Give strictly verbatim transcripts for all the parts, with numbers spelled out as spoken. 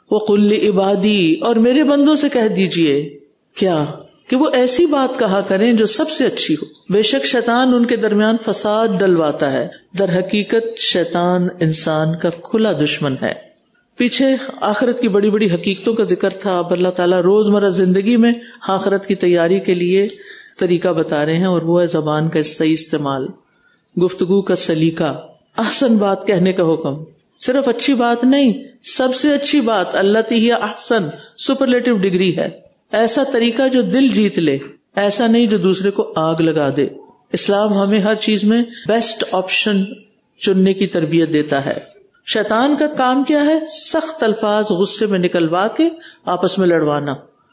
وَقُلْ لِعِبَادِي، اور میرے بندوں سے کہہ دیجئے کیا کہ وہ ایسی بات کہا کریں جو سب سے اچھی ہو. بے شک شیطان ان کے درمیان فساد ڈلواتا ہے، در حقیقت شیطان انسان کا کھلا دشمن ہے. پیچھے آخرت کی بڑی بڑی حقیقتوں کا ذکر تھا. اب اللہ تعالیٰ روزمرہ زندگی میں آخرت کی تیاری کے لیے طریقہ بتا رہے ہیں، اور وہ ہے زبان کا صحیح استعمال، گفتگو کا سلیقہ، احسن بات کہنے کا حکم. صرف اچھی بات نہیں، سب سے اچھی بات اللتی ہی احسن، سپرلیٹو ڈگری ہے. ایسا طریقہ جو دل جیت لے، ایسا نہیں جو دوسرے کو آگ لگا دے. اسلام ہمیں ہر چیز میں بیسٹ آپشن چننے کی تربیت دیتا ہے. شیطان کا کام کیا ہے؟ سخت الفاظ غصے میں نکلوا کے آپس میں لڑوانا.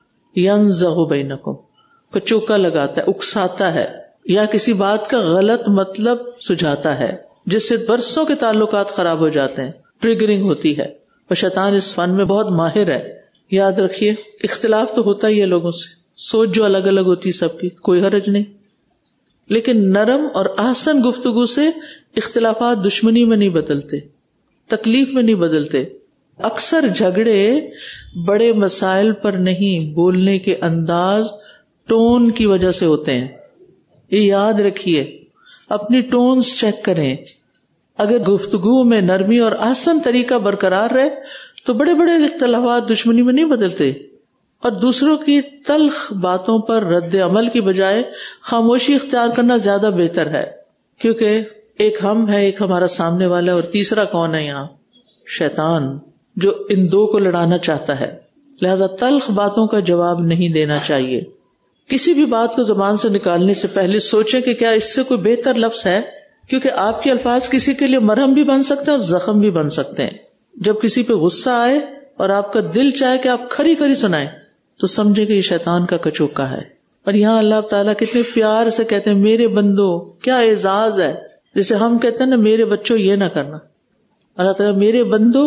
ینزغ بینکم، کچوکا لگاتا ہے، اکساتا ہے، یا کسی بات کا غلط مطلب سجھاتا ہے جس سے برسوں کے تعلقات خراب ہو جاتے ہیں، ٹریگرنگ ہوتی ہے. اور شیطان اس فن میں بہت ماہر ہے. یاد رکھیے اختلاف تو ہوتا ہی ہے لوگوں سے، سوچ جو الگ الگ ہوتی سب کی، کوئی حرج نہیں، لیکن نرم اور احسن گفتگو سے اختلافات دشمنی میں نہیں بدلتے، تکلیف میں نہیں بدلتے. اکثر جھگڑے بڑے مسائل پر نہیں، بولنے کے انداز، ٹون کی وجہ سے ہوتے ہیں. یہ یاد رکھیے، اپنی ٹونز چیک کریں. اگر گفتگو میں نرمی اور احسن طریقہ برقرار رہے تو بڑے بڑے اختلافات دشمنی میں نہیں بدلتے. اور دوسروں کی تلخ باتوں پر رد عمل کی بجائے خاموشی اختیار کرنا زیادہ بہتر ہے، کیونکہ ایک ہم ہے، ایک ہمارا سامنے والا ہے، اور تیسرا کون ہے یہاں؟ شیطان، جو ان دو کو لڑانا چاہتا ہے. لہذا تلخ باتوں کا جواب نہیں دینا چاہیے. کسی بھی بات کو زبان سے نکالنے سے پہلے سوچیں کہ کیا اس سے کوئی بہتر لفظ ہے، کیونکہ آپ کے الفاظ کسی کے لیے مرہم بھی بن سکتے ہیں اور زخم بھی بن سکتے ہیں. جب کسی پہ غصہ آئے اور آپ کا دل چاہے کہ آپ کھری کھری سنائیں تو سمجھے کہ یہ شیطان کا کچوکا ہے. اور یہاں اللہ تعالیٰ کتنے پیار سے کہتے ہیں میرے بندو، کیا اعزاز ہے. جیسے ہم کہتے ہیں نا میرے بچوں یہ نہ کرنا، اللہ تعالیٰ میرے بندو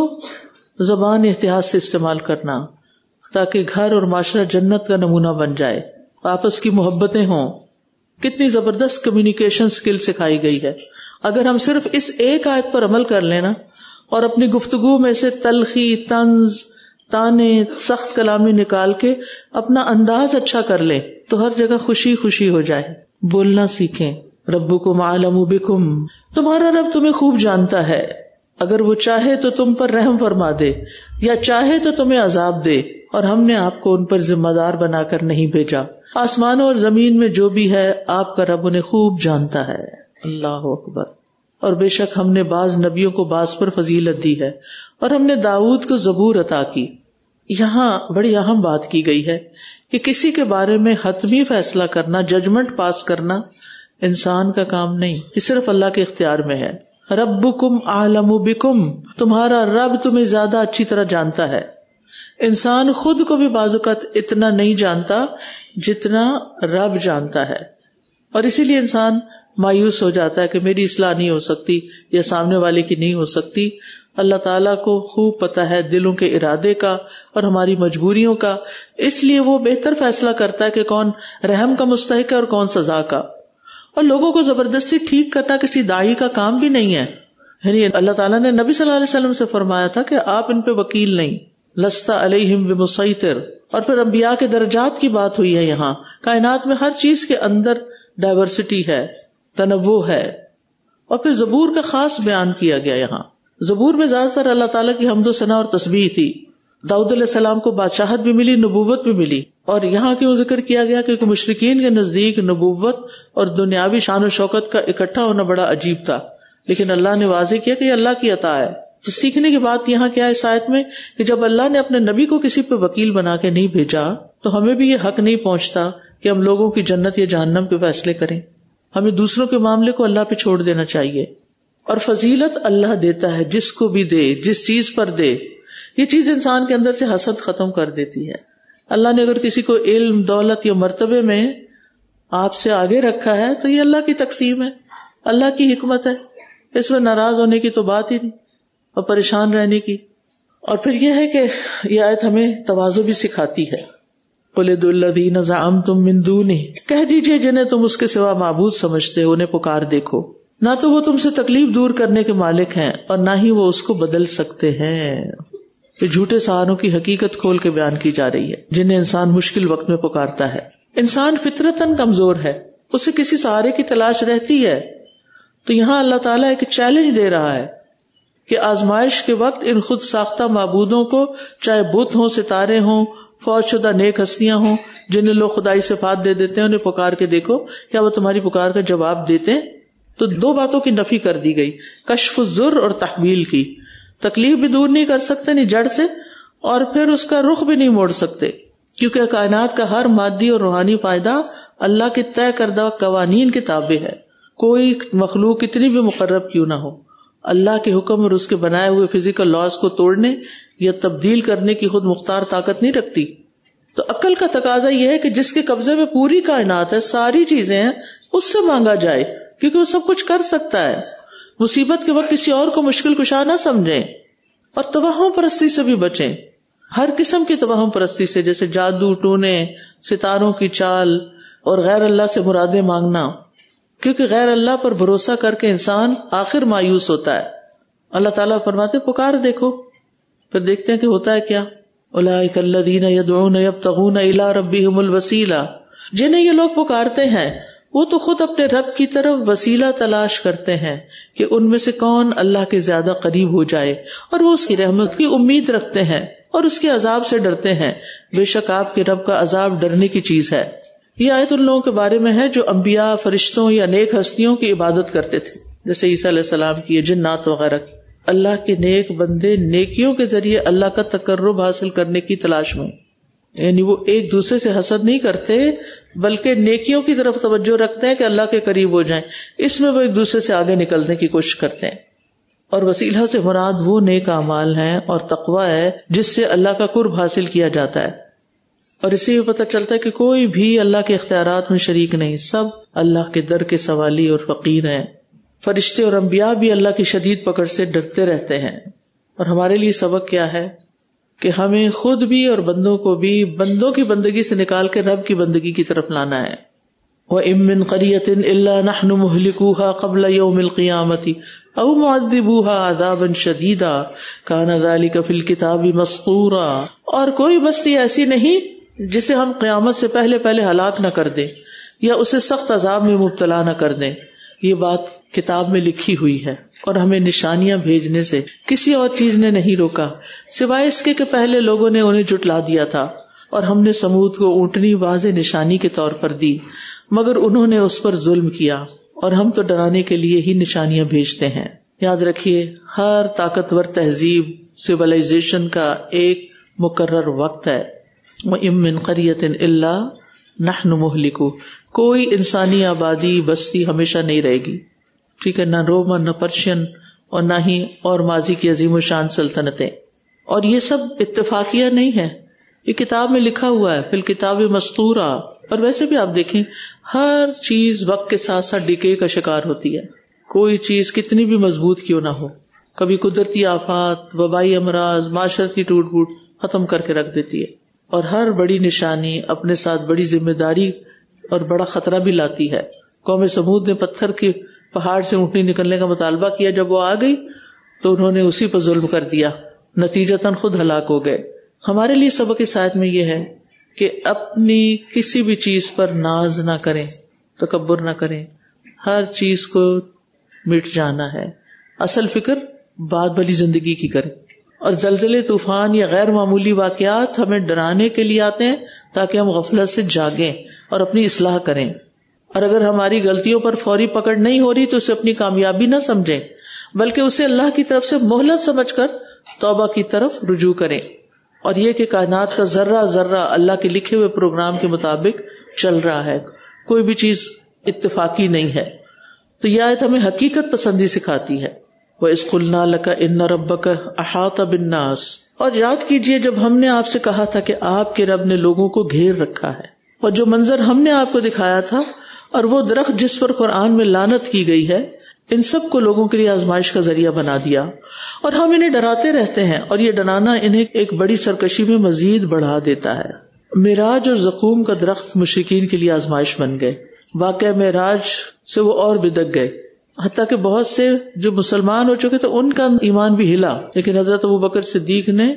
زبان احتیاط سے استعمال کرنا، تاکہ گھر اور معاشرہ جنت کا نمونہ بن جائے، آپس کی محبتیں ہوں. کتنی زبردست کمیونیکیشن سکل سکھائی گئی ہے. اگر ہم صرف اس ایک آیت پر عمل کر لینا اور اپنی گفتگو میں سے تلخی، طنز، تانے، سخت کلامی نکال کے اپنا انداز اچھا کر لیں تو ہر جگہ خوشی خوشی ہو جائے. بولنا سیکھیں. ربکم اعلم بکم، تمہارا رب تمہیں خوب جانتا ہے، اگر وہ چاہے تو تم پر رحم فرما دے یا چاہے تو تمہیں عذاب دے، اور ہم نے آپ کو ان پر ذمہ دار بنا کر نہیں بھیجا. آسمانوں اور زمین میں جو بھی ہے آپ کا رب انہیں خوب جانتا ہے. اللہ اکبر. اور بے شک ہم نے بعض نبیوں کو بعض پر فضیلت دی ہے، اور ہم نے داؤد کو زبور عطا کی. یہاں بڑی اہم بات کی گئی ہے کہ کسی کے بارے میں حتمی فیصلہ کرنا، ججمنٹ پاس کرنا انسان کا کام نہیں، یہ صرف اللہ کے اختیار میں ہے. ربکم اعلم بکم، تمہارا رب تمہیں زیادہ اچھی طرح جانتا ہے. انسان خود کو بھی بعض اوقات اتنا نہیں جانتا جتنا رب جانتا ہے، اور اسی لیے انسان مایوس ہو جاتا ہے کہ میری اصلاح نہیں ہو سکتی یا سامنے والے کی نہیں ہو سکتی. اللہ تعالیٰ کو خوب پتہ ہے دلوں کے ارادے کا اور ہماری مجبوریوں کا، اس لیے وہ بہتر فیصلہ کرتا ہے کہ کون رحم کا مستحق ہے اور کون سزا کا. اور لوگوں کو زبردستی ٹھیک کرنا کسی داعی کا کام بھی نہیں ہے. یعنی اللہ تعالیٰ نے نبی صلی اللہ علیہ وسلم سے فرمایا تھا کہ آپ ان پہ وکیل نہیں، لست علیہم بمسیطر. اور پھر انبیاء کے درجات کی بات ہوئی ہے. یہاں کائنات میں ہر چیز کے اندر ڈائیورسٹی ہے، تنوع ہے. اور پھر زبور کا خاص بیان کیا گیا. یہاں زبور میں زیادہ تر اللہ تعالیٰ کی حمد و ثنا اور تسبیح تھی. داؤد علیہ السلام کو بادشاہت بھی ملی، نبوت بھی ملی. اور یہاں کیوں ذکر کیا گیا؟ کیونکہ مشرکین کے نزدیک نبوت اور دنیاوی شان و شوکت کا اکٹھا ہونا بڑا عجیب تھا، لیکن اللہ نے واضح کیا کہ یہ اللہ کی عطا ہے. تو سیکھنے کی بات یہاں کیا ہے اس آیت میں کہ جب اللہ نے اپنے نبی کو کسی پہ وکیل بنا کے نہیں بھیجا تو ہمیں بھی یہ حق نہیں پہنچتا کہ ہم لوگوں کی جنت یا جہنم کے فیصلے کریں. ہمیں دوسروں کے معاملے کو اللہ پہ چھوڑ دینا چاہیے. اور فضیلت اللہ دیتا ہے جس کو بھی دے، جس چیز پر دے. یہ چیز انسان کے اندر سے حسد ختم کر دیتی ہے. اللہ نے اگر کسی کو علم، دولت یا مرتبے میں آپ سے آگے رکھا ہے تو یہ اللہ کی تقسیم ہے، اللہ کی حکمت ہے. اس میں ناراض ہونے کی تو بات ہی نہیں اور پریشان رہنے کی. اور پھر یہ ہے کہ یہ آیت ہمیں تواضع بھی سکھاتی ہے. قُلِ ادْعُوا الَّذِينَ زَعَمْتُم مِّن دُونِهِ، کہہ دیجئے جنہیں تم اس کے سوا معبود سمجھتے ہو انہیں پکار دیکھو. نہ تو وہ تم سے تکلیف دور کرنے کے مالک ہیں اور نہ ہی وہ اس کو بدل سکتے ہیں. یہ جھوٹے سہاروں کی حقیقت کھول کے بیان کی جا رہی ہے جنہیں انسان مشکل وقت میں پکارتا ہے. انسان فطرتاً کمزور ہے، اسے کسی سہارے کی تلاش رہتی ہے. تو یہاں اللہ تعالیٰ ایک چیلنج دے رہا ہے کہ آزمائش کے وقت ان خود ساختہ معبودوں کو، چاہے بت ہوں، ستارے ہوں، فوج شدہ نیک ہستیاں ہوں جنہیں لوگ خدائی صفات دے دیتے ہیں، انہیں پکار کے دیکھو کیا وہ تمہاری پکار کا جواب دیتے ہیں. تو دو باتوں کی نفی کر دی گئی، کشف الضر اور تحویل کی. تکلیف بھی دور نہیں کر سکتے نہیں جڑ سے، اور پھر اس کا رخ بھی نہیں موڑ سکتے، کیونکہ کائنات کا ہر مادی اور روحانی فائدہ اللہ کے طے کردہ قوانین کے تابع ہے. کوئی مخلوق کتنی بھی مقرب کیوں نہ ہو، اللہ کے حکم اور اس کے بنائے ہوئے فزیکل لاز کو توڑنے یا تبدیل کرنے کی خود مختار طاقت نہیں رکھتی. تو عقل کا تقاضا یہ ہے کہ جس کے قبضے میں پوری کائنات ہے، ساری چیزیں ہیں، اس سے مانگا جائے، کیونکہ وہ سب کچھ کر سکتا ہے. مصیبت کے وقت کسی اور کو مشکل کشا نہ سمجھیں، اور توہم پرستی سے بھی بچیں، ہر قسم کی توہم پرستی سے، جیسے جادو ٹونے، ستاروں کی چال اور غیر اللہ سے مرادیں مانگنا، کیونکہ غیر اللہ پر بھروسہ کر کے انسان آخر مایوس ہوتا ہے. اللہ تعالیٰ فرماتے پکار دیکھو، پھر دیکھتے ہیں کہ ہوتا ہے کیا. اولئک الذین یدعون یبتغون الی ربہم الوسیلہ، جنہیں یہ لوگ پکارتے ہیں وہ تو خود اپنے رب کی طرف وسیلہ تلاش کرتے ہیں کہ ان میں سے کون اللہ کے زیادہ قریب ہو جائے، اور وہ اس کی رحمت کی امید رکھتے ہیں اور اس کے عذاب سے ڈرتے ہیں. بے شک آپ کے رب کا عذاب ڈرنے کی چیز ہے. یہ آیت ان لوگوں کے بارے میں ہے جو انبیاء، فرشتوں یا نیک ہستیوں کی عبادت کرتے تھے، جیسے عیسیٰ علیہ السلام کی، جنات وغیرہ کی. اللہ کے نیک بندے نیکیوں کے ذریعے اللہ کا تقرب حاصل کرنے کی تلاش میں، یعنی وہ ایک دوسرے سے حسد نہیں کرتے بلکہ نیکیوں کی طرف توجہ رکھتے ہیں کہ اللہ کے قریب ہو جائیں. اس میں وہ ایک دوسرے سے آگے نکلنے کی کوشش کرتے ہیں. اور وسیلہ سے مراد وہ نیک اعمال ہیں اور تقوی ہے جس سے اللہ کا قرب حاصل کیا جاتا ہے. اور اسی میں پتہ چلتا ہے کہ کوئی بھی اللہ کے اختیارات میں شریک نہیں، سب اللہ کے در کے سوالی اور فقیر ہیں. فرشتے اور انبیاء بھی اللہ کی شدید پکڑ سے ڈرتے رہتے ہیں. اور ہمارے لیے سبق کیا ہے کہ ہمیں خود بھی اور بندوں کو بھی بندوں کی بندگی سے نکال کے رب کی بندگی کی طرف لانا ہے. وَإِن مِّن قَرْيَةٍ إِلَّا نَحْنُ مُهْلِكُوهَا قَبْلَ يَوْمِ الْقِيَامَةِ أَوْ مُعَذِّبُوهَا عَذَابًا شَدِيدًا كَانَ ذَلِكَ فِي الْكِتَابِ مَسْطُورًا. اور کوئی بستی ایسی نہیں جسے ہم قیامت سے پہلے پہلے ہلاک نہ کر دیں یا اسے سخت عذاب میں مبتلا نہ کر دیں. یہ بات کتاب میں لکھی ہوئی ہے اور ہمیں نشانیاں بھیجنے سے کسی اور چیز نے نہیں روکا سوائے اس کے کہ پہلے لوگوں نے انہیں جھٹلا دیا تھا، اور ہم نے سمود کو اونٹنی واضح نشانی کے طور پر دی، مگر انہوں نے اس پر ظلم کیا، اور ہم تو ڈرانے کے لیے ہی نشانیاں بھیجتے ہیں. یاد رکھیے ہر طاقتور تہذیب سویلائزیشن کا ایک مقرر وقت ہے. وَإِن مِّن قَرْيَةٍ إِلَّا نَحْنُ مُهْلِكُوهَا. کوئی انسانی آبادی بستی ہمیشہ نہیں رہے گی، ٹھیک ہے، نہ رومن نہ پرشین اور نہ ہی اور ماضی کی عظیم و شان سلطنتیں. اور یہ سب اتفاقیہ نہیں ہے، یہ کتاب میں لکھا ہوا ہے، فی الکتاب مسطورہ. اور ویسے بھی آپ دیکھیں ہر چیز وقت کے ساتھ ساتھ ڈکے کا شکار ہوتی ہے. کوئی چیز کتنی بھی مضبوط کیوں نہ ہو، کبھی قدرتی آفات، وبائی امراض، معاشرتی ٹوٹ پھوٹ ختم کر کے رکھ دیتی ہے. اور ہر بڑی نشانی اپنے ساتھ بڑی ذمہ داری اور بڑا خطرہ بھی لاتی ہے. قوم سمود نے پتھر کے پہاڑ سے اونٹنی نکلنے کا مطالبہ کیا، جب وہ آ گئی تو انہوں نے اسی پر ظلم کر دیا، نتیجتاً خود ہلاک ہو گئے. ہمارے لیے سبق اس آیت میں یہ ہے کہ اپنی کسی بھی چیز پر ناز نہ کریں، تکبر نہ کریں، ہر چیز کو مٹ جانا ہے. اصل فکر بعد والی زندگی کی کریں. اور زلزلے، طوفان یا غیر معمولی واقعات ہمیں ڈرانے کے لیے آتے ہیں تاکہ ہم غفلت سے جاگیں اور اپنی اصلاح کریں. اور اگر ہماری غلطیوں پر فوری پکڑ نہیں ہو رہی تو اسے اپنی کامیابی نہ سمجھیں بلکہ اسے اللہ کی طرف سے مہلت سمجھ کر توبہ کی طرف رجوع کریں. اور یہ کہ کائنات کا ذرہ ذرہ اللہ کے لکھے ہوئے پروگرام کے مطابق چل رہا ہے، کوئی بھی چیز اتفاقی نہیں ہے. تو یہ آیت ہمیں حقیقت پسندی سکھاتی ہے. وَإِذْ قُلْنَا لَكَ إِنَّ رَبَّكَ أَحَاطَ بِالنَّاسِ. اور یاد کیجئے جب ہم نے آپ سے کہا تھا کہ آپ کے رب نے لوگوں کو گھیر رکھا ہے. اور جو منظر ہم نے آپ کو دکھایا تھا اور وہ درخت جس پر قرآن میں لعنت کی گئی ہے، ان سب کو لوگوں کے لیے آزمائش کا ذریعہ بنا دیا. اور ہم انہیں ڈراتے رہتے ہیں اور یہ ڈرانا انہیں ایک بڑی سرکشی میں مزید بڑھا دیتا ہے. معراج اور زقوم کا درخت مشرکین کے لیے آزمائش بن گئے. واقعہ معراج سے وہ اور بدک گئے، حتیٰ کہ بہت سے جو مسلمان ہو چکے تو ان کا ایمان بھی ہلا، لیکن حضرت ابوبکر صدیق نے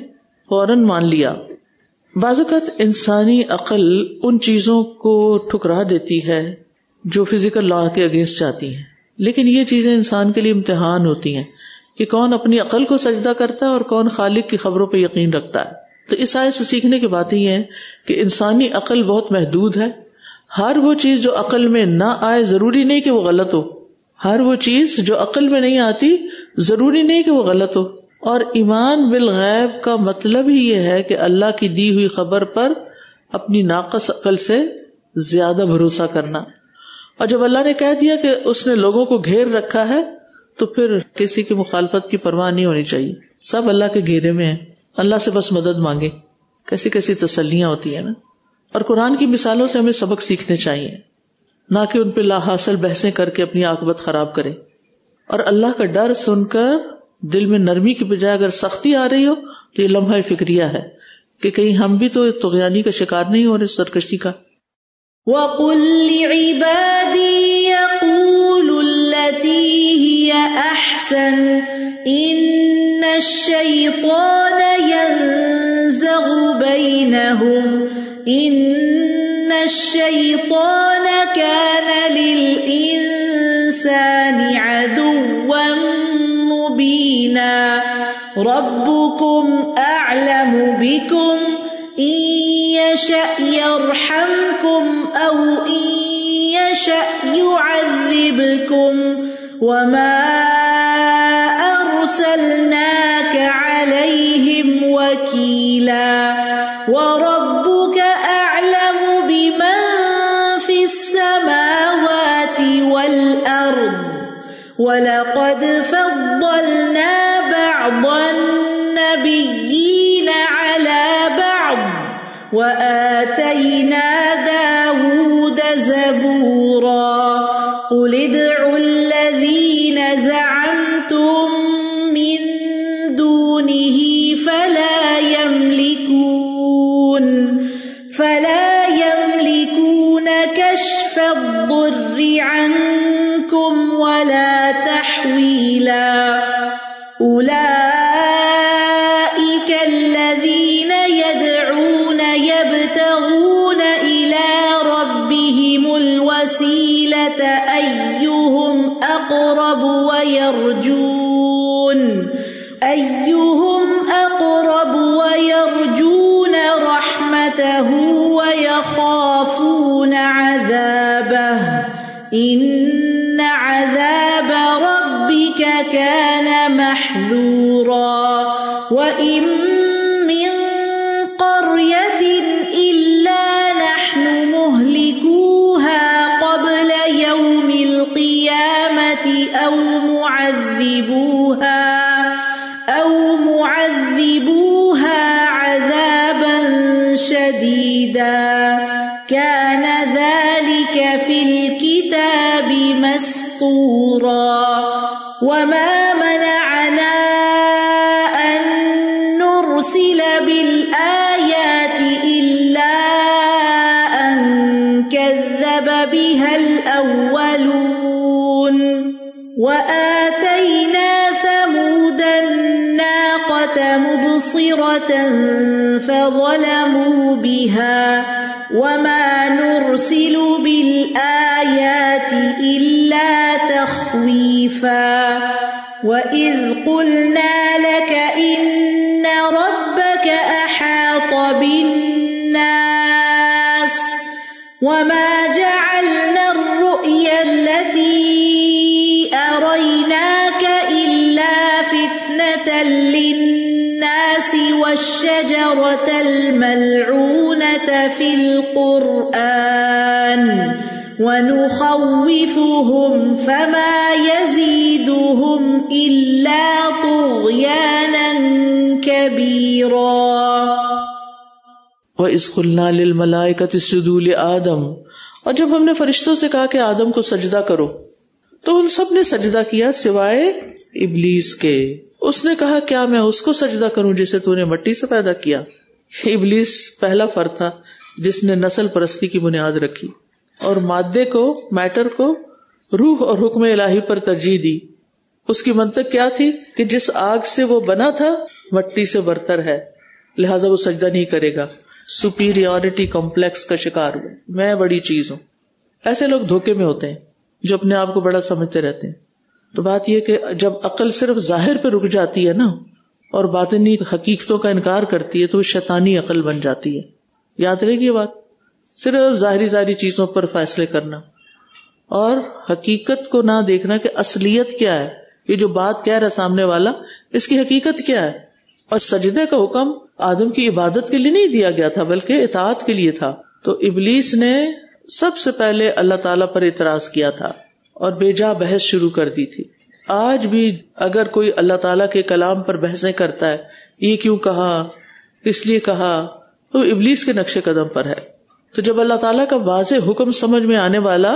فوراً مان لیا. بعض اوقات انسانی عقل ان چیزوں کو ٹھکرا دیتی ہے جو فزیکل لا کے اگینسٹ جاتی ہیں، لیکن یہ چیزیں انسان کے لیے امتحان ہوتی ہیں کہ کون اپنی عقل کو سجدہ کرتا ہے اور کون خالق کی خبروں پہ یقین رکھتا ہے. تو اس آیت سے سیکھنے کی بات یہ ہے کہ انسانی عقل بہت محدود ہے. ہر وہ چیز جو عقل میں نہ آئے ضروری نہیں کہ وہ غلط ہو. ہر وہ چیز جو عقل میں نہیں آتی ضروری نہیں کہ وہ غلط ہو. اور ایمان بالغیب کا مطلب ہی یہ ہے کہ اللہ کی دی ہوئی خبر پر اپنی ناقص عقل سے زیادہ بھروسہ کرنا. اور جب اللہ نے کہہ دیا کہ اس نے لوگوں کو گھیر رکھا ہے تو پھر کسی کی مخالفت کی پرواہ نہیں ہونی چاہیے. سب اللہ کے گھیرے میں ہیں، اللہ سے بس مدد مانگے. کیسی کیسی تسلیاں ہوتی ہیں نا. اور قرآن کی مثالوں سے ہمیں سبق سیکھنے چاہیے، نہ کہ ان پہ لا حاصل بحثیں کر کے اپنی عاقبت خراب کرے. اور اللہ کا ڈر سن کر دل میں نرمی کی بجائے اگر سختی آ رہی ہو تو یہ لمحہ فکریہ ہے کہ کہیں ہم بھی تو طغیانی کا شکار نہیں ہو رہے، سرکشی کا. وَقُلْ لِعِبَادِي يَقُولُوا الَّتِي هِيَ أَحْسَنُ إِنَّ الشَّيْطَانَ يَنزَغُ بَيْنَهُمْ إِنَّ الشَّيْطَانَ كَانَ لِلْإِنسَانِ عَدُوًّا مُبِينًا رَبُّكُمْ أَعْلَمُ بِكُمْ إِن يَشَأْ يَرْحَمْكُمْ أَوْ إِن يَشَأْ يُعَذِّبْكُمْ وَمَا أَرْسَلْنَاكَ عَلَيْهِمْ وَكِيلًا وَرَبُّكَ أَعْلَمُ بِمَن فِي السَّمَاوَاتِ وَالْأَرْضِ وَلَقَدْ فَضَّلْنَا بَعْضَ النَّبِيِّينَ عَلَى بَعْضٍ وَآتَيْنَا دَاوُودَ زَبُورًا قُلِ ادْعُوا الَّذِينَ زَعَمْتُم مِّن دُونِهِ فَلَا يَمْلِكُونَ فَلَا يَمْلِكُونَ كَشْفَ الضُّرِّ عَنكُمْ وَلَا تَحْوِيلًا أُولَئِكَ الَّذِينَ يَدْعُونَ يَبْتَغُونَ إِلَى رَبِّهِمُ الْوَسِيلَةَ أَيُّهُمْ أَقْرَبُ وَيَرْجُونَ أَيُّهُمْ أَقْرَبُ وَيَرْجُونَ رَحْمَتَهُ وَيَخَافُونَ عَذَابَهُ إِنَّ عَذَابَ رَبِّكَ كَانَ مَحْذُورًا وَإِن مِّن قَرْيَةٍ إِلَّا نَحْنُ مُهْلِكُوهَا قَبْلَ يَوْمِ الْقِيَامَةِ أَوْ مُعَذِّبُوهَا أَوْ مُعَذِّبُوهَا عَذَابًا شَدِيدًا كَانَ ذَلِكَ فِي الْكِتَابِ مَسْطُورًا وَمَا مَنَعَنَا أَن نُّرْسِلَ بِالْآيَاتِ إِلَّا أَن كَذَّبَ بِهَا الْأَوَّلُونَ وَآتَيْنَا ثَمُودَ النَّاقَةَ مُبْصِرَةً فَظَلَمُوا بِهَا وَمَا نُرْسِلُ بِالْآيَاتِ إِلَّا تَخْوِيفًا وَإِذْ قُلْنَا لَكَ إِنَّ رَبَّكَ أَحَاطَ بِالنَّاسِ وَمَا جَعَلْنَا الرُّؤْيَا الَّتِي أَرَيْنَاكَ إِلَّا فِتْنَةً لِلنَّاسِ وَالشَّجَرَةَ الْمَلْعُونَةَ فِي الْقُرْآنِ وَنُخَوِّفُهُمْ فَمَا يَزِيدُهُمْ إِلَّا طُغْيَانًا كَبِيرًا. وَإِذْ قُلْنَا لِلْمَلَائِكَةِ اسْجُدُوا لِآدَمَ، اور جب ہم نے فرشتوں سے کہا کہ آدم کو سجدہ کرو تو ان سب نے سجدہ کیا سوائے ابلیس کے. اس نے کہا کیا میں اس کو سجدہ کروں جسے تو نے مٹی سے پیدا کیا. ابلیس پہلا فرد تھا جس نے نسل پرستی کی بنیاد رکھی اور مادے کو، میٹر کو روح اور حکم الہی پر ترجیح دی. اس کی منطق کیا تھی کہ جس آگ سے وہ بنا تھا مٹی سے برتر ہے، لہٰذا وہ سجدہ نہیں کرے گا. سپیریورٹی کمپلیکس کا شکار ہوا, میں بڑی چیز ہوں. ایسے لوگ دھوکے میں ہوتے ہیں جو اپنے آپ کو بڑا سمجھتے رہتے ہیں. تو بات یہ کہ جب عقل صرف ظاہر پہ رک جاتی ہے نا اور باطنی حقیقتوں کا انکار کرتی ہے تو وہ شیطانی عقل بن جاتی ہے. یاد رہے گی یہ بات, صرف ظاہری ظاہری چیزوں پر فیصلے کرنا اور حقیقت کو نہ دیکھنا کہ اصلیت کیا ہے, یہ جو بات کہہ رہا سامنے والا اس کی حقیقت کیا ہے. اور سجدے کا حکم آدم کی عبادت کے لیے نہیں دیا گیا تھا بلکہ اطاعت کے لیے تھا. تو ابلیس نے سب سے پہلے اللہ تعالیٰ پر اعتراض کیا تھا اور بے جا بحث شروع کر دی تھی. آج بھی اگر کوئی اللہ تعالیٰ کے کلام پر بحثیں کرتا ہے, یہ کیوں کہا, کس لیے کہا, تو ابلیس کے نقش قدم پر ہے. تو جب اللہ تعالیٰ کا واضح حکم سمجھ میں آنے والا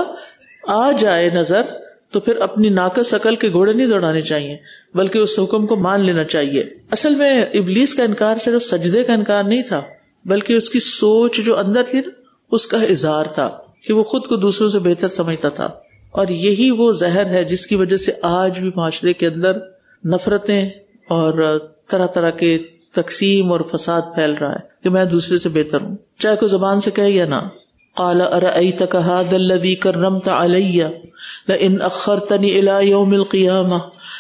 آ جائے نظر تو پھر اپنی ناقص عقل کے گھوڑے نہیں دوڑانے چاہیے بلکہ اس حکم کو مان لینا چاہیے. اصل میں ابلیس کا انکار صرف سجدے کا انکار نہیں تھا بلکہ اس کی سوچ جو اندر تھی اس کا اظہار تھا کہ وہ خود کو دوسروں سے بہتر سمجھتا تھا. اور یہی وہ زہر ہے جس کی وجہ سے آج بھی معاشرے کے اندر نفرتیں اور طرح طرح کے تقسیم اور فساد پھیل رہا ہے کہ میں دوسرے سے بہتر ہوں, چاہے کوئی زبان سے کہے یا نہ. قال ارأيتك هذا الذي كرمت علي لئن اخرتني الى يوم القيامة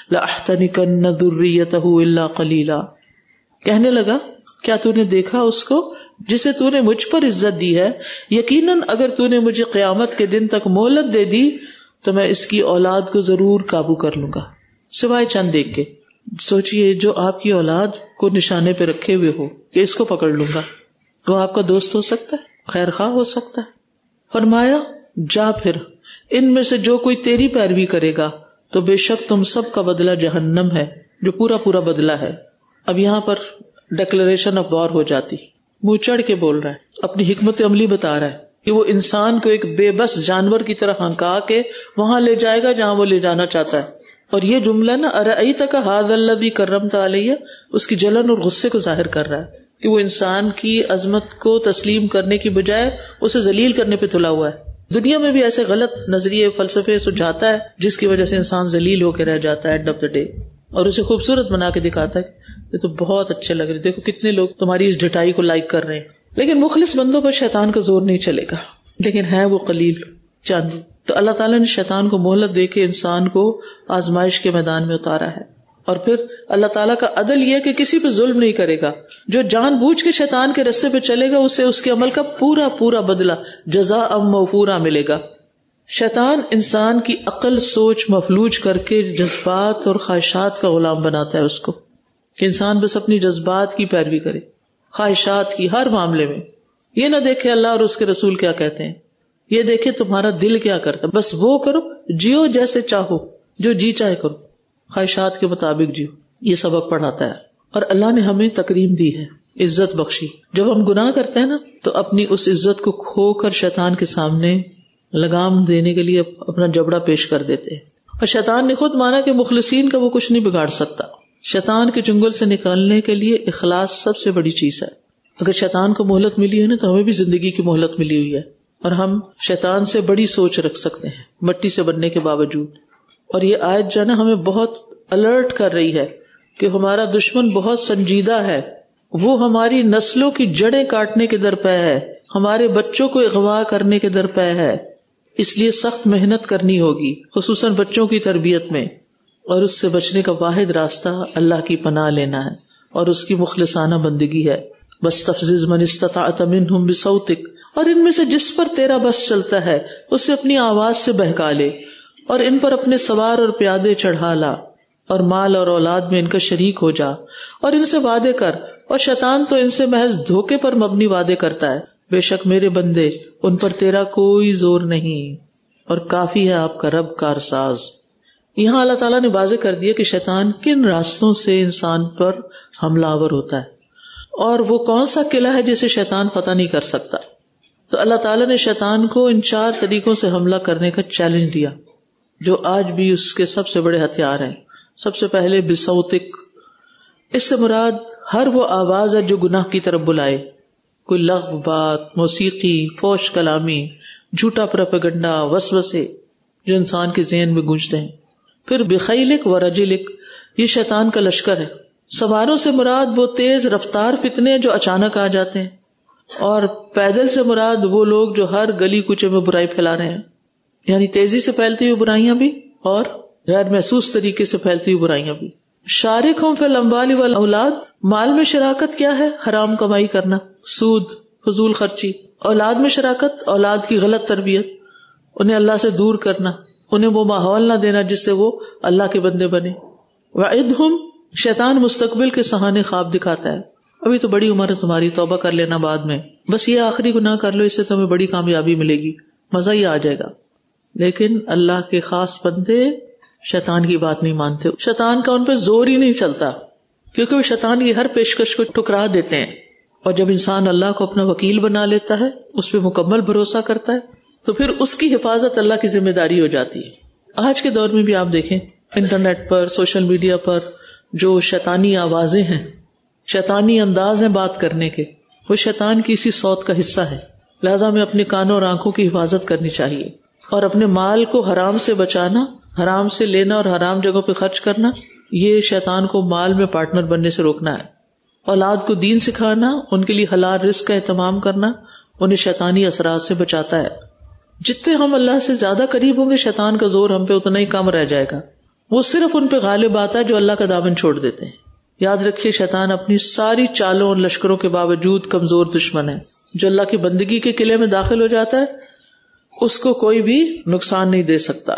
لاحتنكن ذريته الا قليلا. کہنے لگا کیا تو نے دیکھا اس کو جسے تو نے مجھ پر عزت دی ہے, یقیناً اگر تو نے مجھے قیامت کے دن تک مہلت دے دی تو میں اس کی اولاد کو ضرور قابو کر لوں گا سوائے چند دیکھ کے. سوچئے جو آپ کی اولاد کو نشانے پہ رکھے ہوئے ہو کہ اس کو پکڑ لوں گا, وہ آپ کا دوست ہو سکتا ہے, خیر خواہ ہو سکتا ہے. فرمایا جا پھر ان میں سے جو کوئی تیری پیروی کرے گا تو بے شک تم سب کا بدلہ جہنم ہے جو پورا پورا بدلہ ہے. اب یہاں پر ڈکلریشن آف وار ہو جاتی, منہ چڑھ کے بول رہا ہے, اپنی حکمت عملی بتا رہا ہے کہ وہ انسان کو ایک بے بس جانور کی طرح ہنکا کے وہاں لے جائے گا جہاں وہ لے جانا چاہتا ہے. اور یہ جملہ نا ارأیتک ھذا الذی کرمت علیہ, اس کی جلن اور غصے کو ظاہر کر رہا ہے کہ وہ انسان کی عظمت کو تسلیم کرنے کی بجائے اسے ذلیل کرنے پہ تلا ہوا ہے. دنیا میں بھی ایسے غلط نظریے فلسفے سجھاتا ہے جس کی وجہ سے انسان ذلیل ہو کے رہ جاتا ہے ایٹ آف دا ڈے, اور اسے خوبصورت بنا کے دکھاتا ہے یہ تو بہت اچھے لگ رہے, دیکھو کتنے لوگ تمہاری اس ڈٹائی کو لائک کر رہے ہیں. لیکن مخلص بندوں پر شیطان کا زور نہیں چلے گا, لیکن ہے وہ قلیل چند. تو اللہ تعالیٰ نے شیطان کو مہلت دے کے انسان کو آزمائش کے میدان میں اتارا ہے. اور پھر اللہ تعالیٰ کا عدل یہ کہ کسی پہ ظلم نہیں کرے گا. جو جان بوجھ کے شیطان کے رستے پہ چلے گا اسے اس کے عمل کا پورا پورا بدلہ جزاء موفورا ملے گا. شیطان انسان کی عقل سوچ مفلوج کر کے جذبات اور خواہشات کا غلام بناتا ہے اس کو, کہ انسان بس اپنی جذبات کی پیروی کرے, خواہشات کی ہر معاملے میں. یہ نہ دیکھے اللہ اور اس کے رسول کیا کہتے ہیں, یہ دیکھے تمہارا دل کیا کرتا ہے, بس وہ کرو, جیو جیسے چاہو, جو جی چاہے کرو, خواہشات کے مطابق جیو. یہ سبق پڑھاتا ہے. اور اللہ نے ہمیں تکریم دی ہے, عزت بخشی. جب ہم گناہ کرتے ہیں نا تو اپنی اس عزت کو کھو کر شیطان کے سامنے لگام دینے کے لیے اپنا جبڑا پیش کر دیتے ہیں. اور شیطان نے خود مانا کہ مخلصین کا وہ کچھ نہیں بگاڑ سکتا. شیطان کے چنگل سے نکالنے کے لیے اخلاص سب سے بڑی چیز ہے. اگر شیطان کو مہلت ملی ہے نا تو ہمیں بھی زندگی کی مہلت ملی ہوئی ہے, اور ہم شیطان سے بڑی سوچ رکھ سکتے ہیں مٹی سے بننے کے باوجود. اور یہ آیت جو ہے نا ہمیں بہت الرٹ کر رہی ہے کہ ہمارا دشمن بہت سنجیدہ ہے, وہ ہماری نسلوں کی جڑیں کاٹنے کے درپے ہے, ہمارے بچوں کو اغوا کرنے کے درپے ہے. اس لیے سخت محنت کرنی ہوگی, خصوصاً بچوں کی تربیت میں. اور اس سے بچنے کا واحد راستہ اللہ کی پناہ لینا ہے اور اس کی مخلصانہ بندگی ہے. وَاسْتَفْزِزْ مَنِ اسْتَطَعْتَ مِنْهُمْ بِصَوْتِكَ, اور ان میں سے جس پر تیرا بس چلتا ہے اسے اپنی آواز سے بہکا لے, اور ان پر اپنے سوار اور پیادے چڑھا لا, اور مال اور اولاد میں ان کا شریک ہو جا, اور ان سے وعدے کر. اور شیطان تو ان سے محض دھوکے پر مبنی وعدے کرتا ہے. بے شک میرے بندے ان پر تیرا کوئی زور نہیں, اور کافی ہے آپ کا رب کارساز. یہاں اللہ تعالیٰ نے واضح کر دیا کہ شیطان کن راستوں سے انسان پر حملہ آور ہوتا ہے, اور وہ کون سا قلعہ ہے جسے شیطان فتح نہیں کر سکتا. تو اللہ تعالیٰ نے شیطان کو ان چار طریقوں سے حملہ کرنے کا چیلنج دیا جو آج بھی اس کے سب سے بڑے ہتھیار ہیں. سب سے پہلے بصوتک, اس سے مراد ہر وہ آواز ہے جو گناہ کی طرف بلائے, کوئی لغو بات, موسیقی, فوش کلامی, جھوٹا پروپیگنڈا, وسوسے جو انسان کے ذہن میں گونجتے ہیں. پھر بخیلک و رجلک, یہ شیطان کا لشکر ہے, سواروں سے مراد وہ تیز رفتار فتنے جو اچانک آ جاتے ہیں، اور پیدل سے مراد وہ لوگ جو ہر گلی کوچے میں برائی پھیلا رہے ہیں، یعنی تیزی سے پھیلتی ہوئی برائیاں بھی اور غیر محسوس طریقے سے پھیلتی ہوئی برائیاں بھی۔ شارکہم فی الاموال والاولاد، مال میں شراکت کیا ہے؟ حرام کمائی کرنا، سود، فضول خرچی۔ اولاد میں شراکت، اولاد کی غلط تربیت، انہیں اللہ سے دور کرنا، انہیں وہ ماحول نہ دینا جس سے وہ اللہ کے بندے بنے۔ وعدہم، شیطان مستقبل کے سہانے خواب دکھاتا ہے، ابھی تو بڑی عمر ہے تمہاری، توبہ کر لینا بعد میں، بس یہ آخری گناہ کر لو، اس سے تمہیں بڑی کامیابی ملے گی، مزہ ہی آ جائے گا۔ لیکن اللہ کے خاص بندے شیطان کی بات نہیں مانتے، شیطان کا ان پہ زور ہی نہیں چلتا، کیونکہ وہ شیطان کی ہر پیشکش کو ٹکرا دیتے ہیں۔ اور جب انسان اللہ کو اپنا وکیل بنا لیتا ہے، اس پہ مکمل بھروسہ کرتا ہے، تو پھر اس کی حفاظت اللہ کی ذمہ داری ہو جاتی ہے۔ آج کے دور میں بھی آپ دیکھیں، انٹرنیٹ پر، سوشل میڈیا پر جو شیطانی آوازیں ہیں، شیطانی انداز ہیں بات کرنے کے، وہ شیطان کی اسی صوت کا حصہ ہے۔ لہذا ہمیں اپنے کانوں اور آنکھوں کی حفاظت کرنی چاہیے، اور اپنے مال کو حرام سے بچانا، حرام سے لینا اور حرام جگہوں پہ خرچ کرنا، یہ شیطان کو مال میں پارٹنر بننے سے روکنا ہے۔ اولاد کو دین سکھانا، ان کے لیے حلال رزق کا اہتمام کرنا، انہیں شیطانی اثرات سے بچاتا ہے۔ جتنے ہم اللہ سے زیادہ قریب ہوں گے، شیطان کا زور ہم پہ اتنا ہی کم رہ جائے گا، وہ صرف ان پہ غالب آتا ہے جو اللہ کا دامن چھوڑ دیتے ہیں۔ یاد رکھیے، شیطان اپنی ساری چالوں اور لشکروں کے باوجود کمزور دشمن ہے۔ جو اللہ کی بندگی کے قلعے میں داخل ہو جاتا ہے، اس کو کوئی بھی نقصان نہیں دے سکتا۔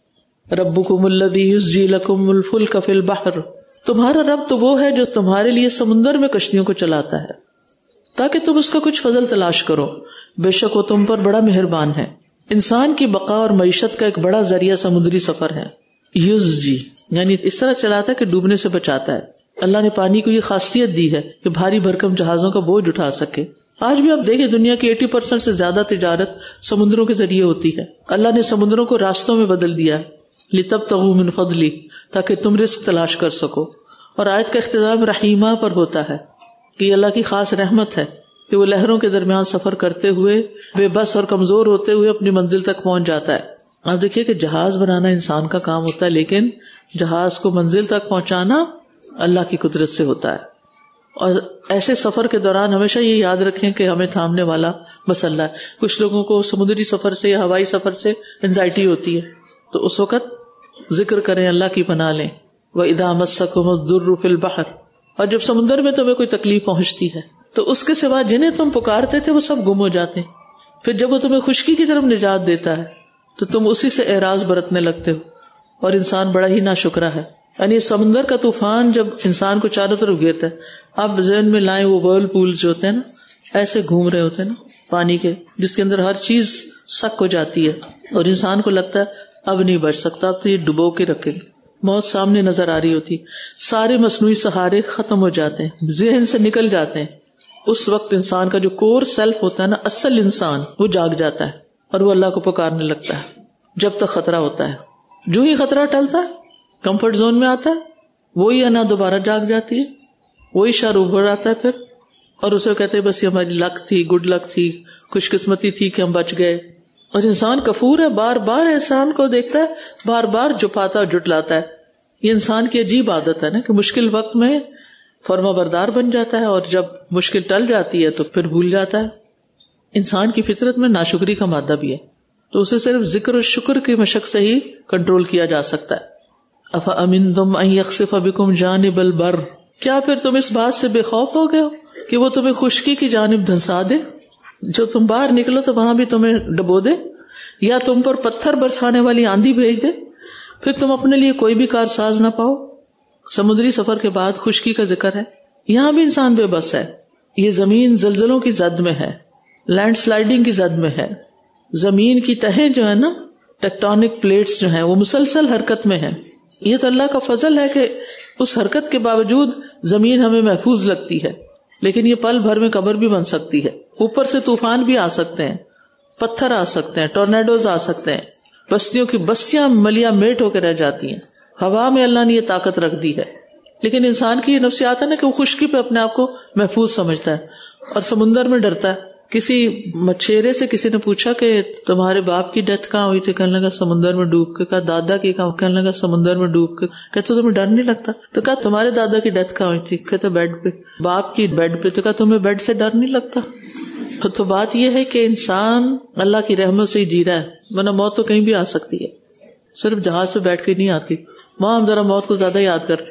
ربکم الذی یزجی لکم الفلک فی البحر، تمہارا رب تو وہ ہے جو تمہارے لیے سمندر میں کشتیوں کو چلاتا ہے تاکہ تم اس کا کچھ فضل تلاش کرو، بے شک وہ تم پر بڑا مہربان ہے۔ انسان کی بقا اور معیشت کا ایک بڑا ذریعہ سمندری سفر ہے۔ یزجی یعنی اس طرح چلاتا ہے کہ ڈوبنے سے بچاتا ہے۔ اللہ نے پانی کو یہ خاصیت دی ہے کہ بھاری بھرکم جہازوں کا بوجھ اٹھا سکے۔ آج بھی آپ دیکھیں، دنیا کی اسی پرسنٹ سے زیادہ تجارت سمندروں کے ذریعے ہوتی ہے۔ اللہ نے سمندروں کو راستوں میں بدل دیا ہے، لِتَبْتَغُوا مِنْ فَضْلِهِ، تاکہ تم رزق تلاش کر سکو۔ اور آیت کا اختتام رحیمہ پر ہوتا ہے کہ یہ اللہ کی خاص رحمت ہے کہ وہ لہروں کے درمیان سفر کرتے ہوئے بے بس اور کمزور ہوتے ہوئے اپنی منزل تک پہنچ جاتا ہے۔ آپ دیکھیے کہ جہاز بنانا انسان کا کام ہوتا ہے، لیکن جہاز کو منزل تک پہنچانا اللہ کی قدرت سے ہوتا ہے۔ اور ایسے سفر کے دوران ہمیشہ یہ یاد رکھیں کہ ہمیں تھامنے والا بس اللہ ہے۔ کچھ لوگوں کو سمندری سفر سے یا ہوائی سفر سے انزائٹی ہوتی ہے، تو اس وقت ذکر کریں، اللہ کی پناہ لیں۔ وَإِذَا مَسَّكُمُ الضُّرُّ فِي الْبَحْرِ، اور جب سمندر میں تمہیں کوئی تکلیف پہنچتی ہے تو اس کے سوا جنہیں تم پکارتے تھے وہ سب گم ہو جاتے ہیں۔ پھر جب وہ تمہیں خشکی کی طرف نجات دیتا ہے تو تم اسی سے اعراض برتنے لگتے ہو، اور انسان بڑا ہی ناشکرا ہے۔ یعنی سمندر کا طوفان جب انسان کو چاروں طرف گھیرتا ہے، آپ ذہن میں لائیں وہ ورل پولز جو ہوتے ہیں نا، ایسے گھوم رہے ہوتے ہیں نا پانی کے، جس کے اندر ہر چیز سک ہو جاتی ہے، اور انسان کو لگتا ہے اب نہیں بچ سکتا، اب تو یہ ڈبو کے رکھے گی، موت سامنے نظر آ رہی ہوتی، سارے مصنوعی سہارے ختم ہو جاتے ہیں، ذہن سے نکل جاتے ہیں۔ اس وقت انسان کا جو کور سیلف ہوتا ہے نا، اصل انسان، وہ جاگ جاتا ہے اور وہ اللہ کو پکارنے لگتا ہے جب تک خطرہ ہوتا ہے۔ جو ہی خطرہ ٹلتا ہے، کمفرٹ زون میں آتا ہے، وہی انا دوبارہ جاگ جاتی ہے، وہی شر ابھر آتا ہے پھر، اور اسے کہتے ہیں بس یہ ہماری لک تھی، گڈ لک تھی، خوش قسمتی تھی کہ ہم بچ گئے۔ اور انسان کفور ہے، بار بار احسان کو دیکھتا ہے، بار بار جھپاتا اور جھٹلاتا ہے۔ یہ انسان کی عجیب عادت ہے نا کہ مشکل وقت میں فرما بردار بن جاتا ہے، اور جب مشکل ٹل جاتی ہے تو پھر بھول جاتا ہے۔ انسان کی فطرت میں ناشکری کا مادہ بھی ہے، تو اسے صرف ذکر و شکر کی مشق سے ہی کنٹرول کیا جا سکتا ہے۔ أَفَأَمِنْتُمْ أَنْ يَخْسِفَ بِكُمْ جَانِبَ الْبَرِّ، کیا پھر تم اس بات سے بے خوف ہو گئے ہو کہ وہ تمہیں خشکی کی جانب دھنسا دے، جو تم باہر نکلو تو وہاں بھی تمہیں ڈبو دے، یا تم پر پتھر برسانے والی آندھی بھیج دے، پھر تم اپنے لیے کوئی بھی کار ساز نہ پاؤ۔ سمندری سفر کے بعد خشکی کا ذکر ہے، یہاں بھی انسان بے بس ہے۔ یہ زمین زلزلوں کی زد میں ہے، لینڈ سلائڈنگ کی زد میں ہے، زمین کی تہیں جو ہے نا، ٹیکٹونک پلیٹس جو ہیں وہ مسلسل حرکت میں ہیں۔ یہ تو اللہ کا فضل ہے کہ اس حرکت کے باوجود زمین ہمیں محفوظ لگتی ہے، لیکن یہ پل بھر میں قبر بھی بن سکتی ہے۔ اوپر سے طوفان بھی آ سکتے ہیں، پتھر آ سکتے ہیں، ٹورنیڈوز آ سکتے ہیں، بستیوں کی بستیاں ملیا میٹ ہو کے رہ جاتی ہیں۔ ہوا میں اللہ نے یہ طاقت رکھ دی ہے، لیکن انسان کی یہ نفسیات ہے نا کہ وہ خشکی پہ اپنے آپ کو محفوظ سمجھتا ہے اور سمندر میں ڈرتا ہے کسی مچھیرے سے کسی نے پوچھا کہ تمہارے باپ کی ڈیتھ کہاں ہوئی تھی؟ کہنے لگا سمندر میں ڈوب کے. کہا دادا کی کہاں؟ کہنے لگا سمندر میں ڈوب کے. کہتے تمہیں ڈر نہیں لگتا؟ تو کہا تمہارے دادا کی ڈیتھ کہاں ہوئی تھی؟ کہتے بیڈ پہ. باپ کی بیڈ پہ. تو کہا تمہیں بیڈ سے ڈر نہیں لگتا؟ تو بات یہ ہے کہ انسان اللہ کی رحمت سے ہی جی رہا ہے، ورنہ موت تو کہیں بھی آ سکتی ہے، صرف جہاز پہ بیٹھ کے نہیں آتی. وہاں ہم ذرا موت کو زیادہ یاد کرتے.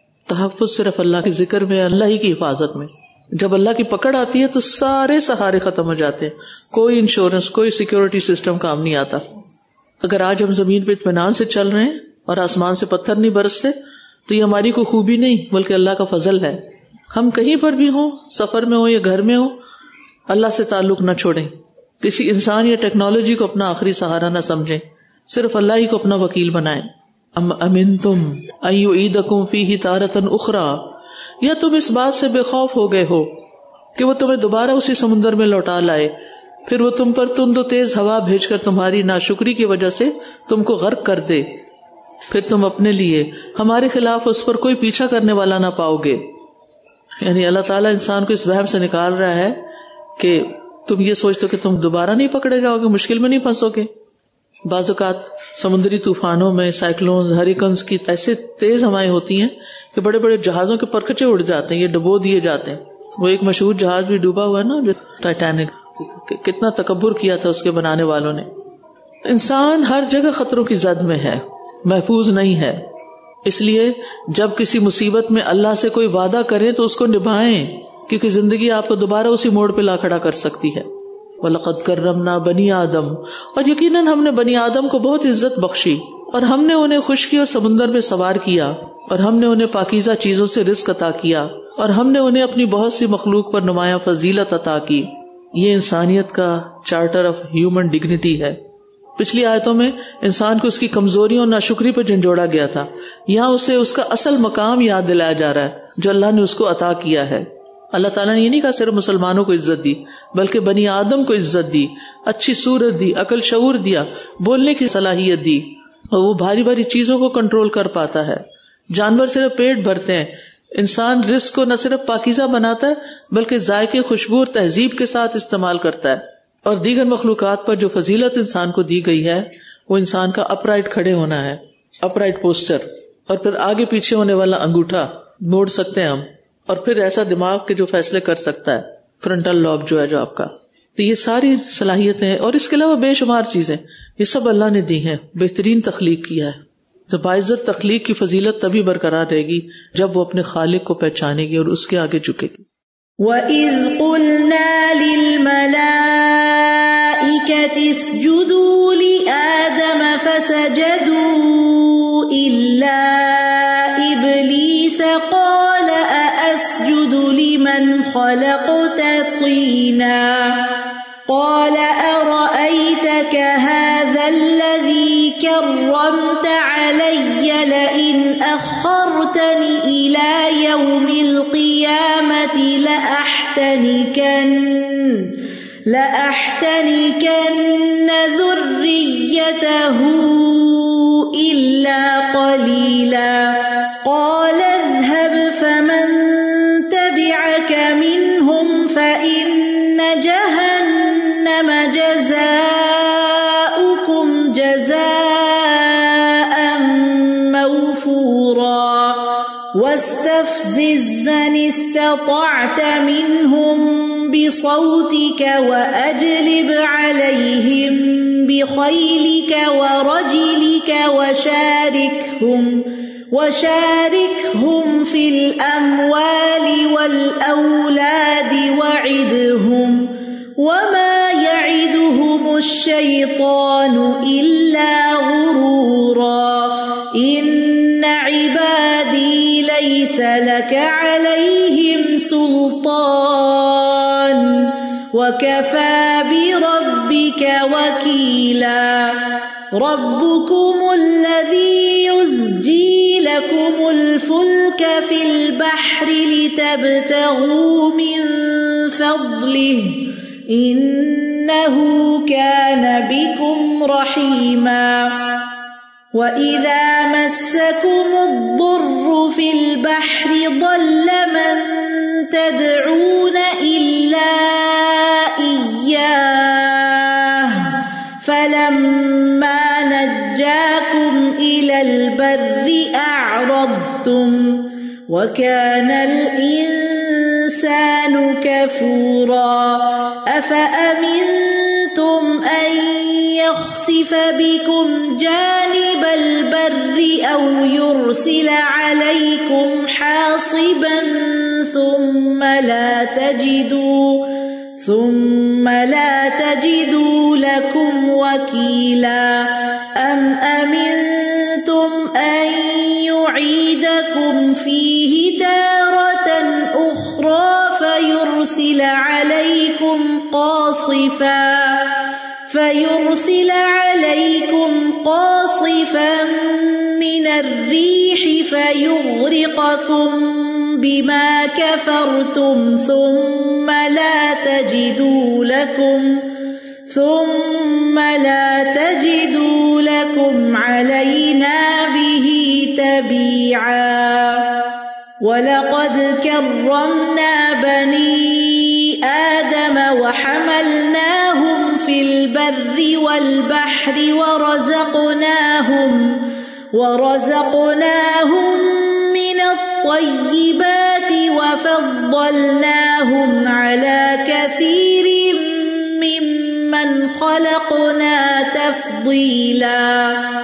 تحفظ صرف اللہ کے ذکر میں، اللہ ہی کی حفاظت میں. جب اللہ کی پکڑ آتی ہے تو سارے سہارے ختم ہو جاتے ہیں، کوئی انشورنس، کوئی سیکورٹی سسٹم کام نہیں آتا. اگر آج ہم زمین پہ اطمینان سے چل رہے ہیں اور آسمان سے پتھر نہیں برستے تو یہ ہماری کوئی خوبی نہیں بلکہ اللہ کا فضل ہے. ہم کہیں پر بھی ہوں، سفر میں ہوں یا گھر میں ہوں، اللہ سے تعلق نہ چھوڑیں. کسی انسان یا ٹیکنالوجی کو اپنا آخری سہارا نہ سمجھیں، صرف اللہ ہی کو اپنا وکیل بنائیں. ام امنتم ان یعیدکم فیہ تارۃ اخری، یا تم اس بات سے بے خوف ہو گئے ہو کہ وہ تمہیں دوبارہ اسی سمندر میں لوٹا لائے، پھر وہ تم پر تند و تیز ہوا بھیج کر تمہاری ناشکری کی وجہ سے تم کو غرق کر دے، پھر تم اپنے لیے ہمارے خلاف اس پر کوئی پیچھا کرنے والا نہ پاؤ گے. یعنی اللہ تعالیٰ انسان کو اس وہم سے نکال رہا ہے کہ تم یہ سوچتے کہ تم دوبارہ نہیں پکڑے جاؤ گے، مشکل میں نہیں پھنسو گے. بعض اوقات سمندری طوفانوں میں سائیکلونز، ہریکنز کی ایسے تیز ہوائیں ہوتی ہیں کہ بڑے بڑے جہازوں کے پرکچے اڑ جاتے ہیں، یہ ڈبو دیے جاتے ہیں. وہ ایک مشہور جہاز بھی ڈوبا ہوا ہے نا، جو ٹائٹینک، کتنا تکبر کیا تھا اس کے بنانے والوں نے. انسان ہر جگہ خطروں کی زد میں ہے، محفوظ نہیں ہے. اس لیے جب کسی مصیبت میں اللہ سے کوئی وعدہ کرے تو اس کو نبھائیں، کیونکہ زندگی آپ کو دوبارہ اسی موڑ پہ لا کھڑا کر سکتی ہے. وَلَقَدْ كَرَّمْنَا بَنِي آدم، اور یقیناً ہم نے بنی آدم کو بہت عزت بخشی، اور ہم نے انہیں خشکی اور سمندر میں سوار کیا، اور ہم نے انہیں پاکیزہ چیزوں سے رزق عطا کیا، اور ہم نے انہیں اپنی بہت سی مخلوق پر نمایاں فضیلت عطا کی. یہ انسانیت کا چارٹر آف ہیومن ڈگنیٹی ہے. پچھلی آیتوں میں انسان کو اس کی کمزوریوں اور ناشکری پر جھنجھوڑا گیا تھا، یہاں اسے اس کا اصل مقام یاد دلایا جا رہا ہے جو اللہ نے اس کو عطا کیا ہے. اللہ تعالیٰ نے یہ نہیں کہا صرف مسلمانوں کو عزت دی، بلکہ بنی آدم کو عزت دی، اچھی صورت دی، عقل شعور دیا، بولنے کی صلاحیت دی، اور وہ بھاری بھاری چیزوں کو کنٹرول کر پاتا ہے. جانور صرف پیٹ بھرتے ہیں، انسان رزق کو نہ صرف پاکیزہ بناتا ہے بلکہ ذائقے، خوشبو اور تہذیب کے ساتھ استعمال کرتا ہے. اور دیگر مخلوقات پر جو فضیلت انسان کو دی گئی ہے وہ انسان کا اپ رائٹ کھڑے ہونا ہے، اپ رائٹ پوسچر، اور پھر آگے پیچھے ہونے والا انگوٹھا موڑ سکتے ہیں ہم، اور پھر ایسا دماغ کے جو فیصلے کر سکتا ہے، فرنٹل لوب جو ہے جو آپ کا. تو یہ ساری صلاحیتیں ہیں، اور اس کے علاوہ بے شمار چیزیں، یہ سب اللہ نے دی ہیں. بہترین تخلیق کیا ہے. تو باعزت تخلیق کی فضیلت تبھی برقرار رہے گی جب وہ اپنے خالق کو پہچانے گی اور اس کے آگے جھکے گی. وَإِذْ قُلْنَا لِلْمَلَائِكَةِ اسْجُدُوا لِآدَمَ فَسَجَدُوا إِلَّا إِبْلِيسَ قَالَ أَأَسْجُدُ لِمَنْ خَلَقْتَ طِينًا قَالَ أَرَأَيْتَكَ هَذَا الَّذِي كَرَّمْتَ عَلَيَّ لَئِنْ أَخَّرْتَنِ إِلَى يَوْمِ الْقِيَامَةِ لَأَحْتَنِكَنَّ لَأَحْتَنِكَنَّ ذُرِّيَّتَهُ إِلَّا قَلِيلًا قَالَ اذْهَبْ فَمَن تَبِعَكَ مِنْهُمْ فَإِنَّ جَهَنَّمَ جَزَاؤُكُمْ جَزَاءً مَوْفُورًا وَاسْتَفْزِزْ مَنِ اسْتَطَعْتَ مِنْهُمْ بِصَوْتِكَ وَأَجْلِبْ عَلَيْهِمْ بِخَيْلِكَ وَرَجِلِكَ وَشَارِكْهُمْ وَشَارِكْهُمْ فِي الْأَمْوَالِ وَالْأَوْلَادِ وَعِدْهُمْ وَمَا يَعِدُهُمُ الشَّيْطَانُ إِلَّا غُرُورًا إِنَّ عِبَادِي لَيْسَ لَكَ عَلَيْهِمْ سُلْطَانٌ وَكَفَى بِرَبِّكَ وَكِيلًا رَبُّكُمُ الَّذِي يُزْجِي لَكُمُ الْفُلْكَ فِي الْبَحْرِ لِتَبْتَغُوا مِنْ فَضْلِهِ إِنَّهُ كَانَ بِكُمْ رَحِيمًا وَإِذَا مَسَّكُمُ الضُّرُّ فِي الْبَحْرِ ضَلَّ مَن تَدْعُونَ إِلَّا إِيَّاهُ فلما نجاكم إلى البر أعرضتم وكان الإنسان كفورا أفأمنتم أن يخسف بكم جانب البر أو يرسل عليكم حاصبا ثم لا تجدوا ثم لا تجدوا لكم وكيلا أم أمنتم أن يعيدكم فيه تارة أخرى فيرسل عليكم قاصفا فيرسل عليكم قاصفا من الريح فيغرقكم بما كفرتم ثم لا تجدوا لكم ثم لا تجدوا لكم علينا به تبيعا وَلَقَدْ كَرَّمْنَا بَنِي آدَمَ وَحَمَلْنَاهُمْ فِي الْبَرِّ وَالْبَحْرِ وَرَزَقْنَاهُمْ وَرَزَقْنَاهُمْ مِنَ الطَّيِّبَاتِ وَفَضَّلْنَاهُمْ عَلَى كَثِيرٍ مِّمَّنْ خَلَقْنَا تَفْضِيلًا.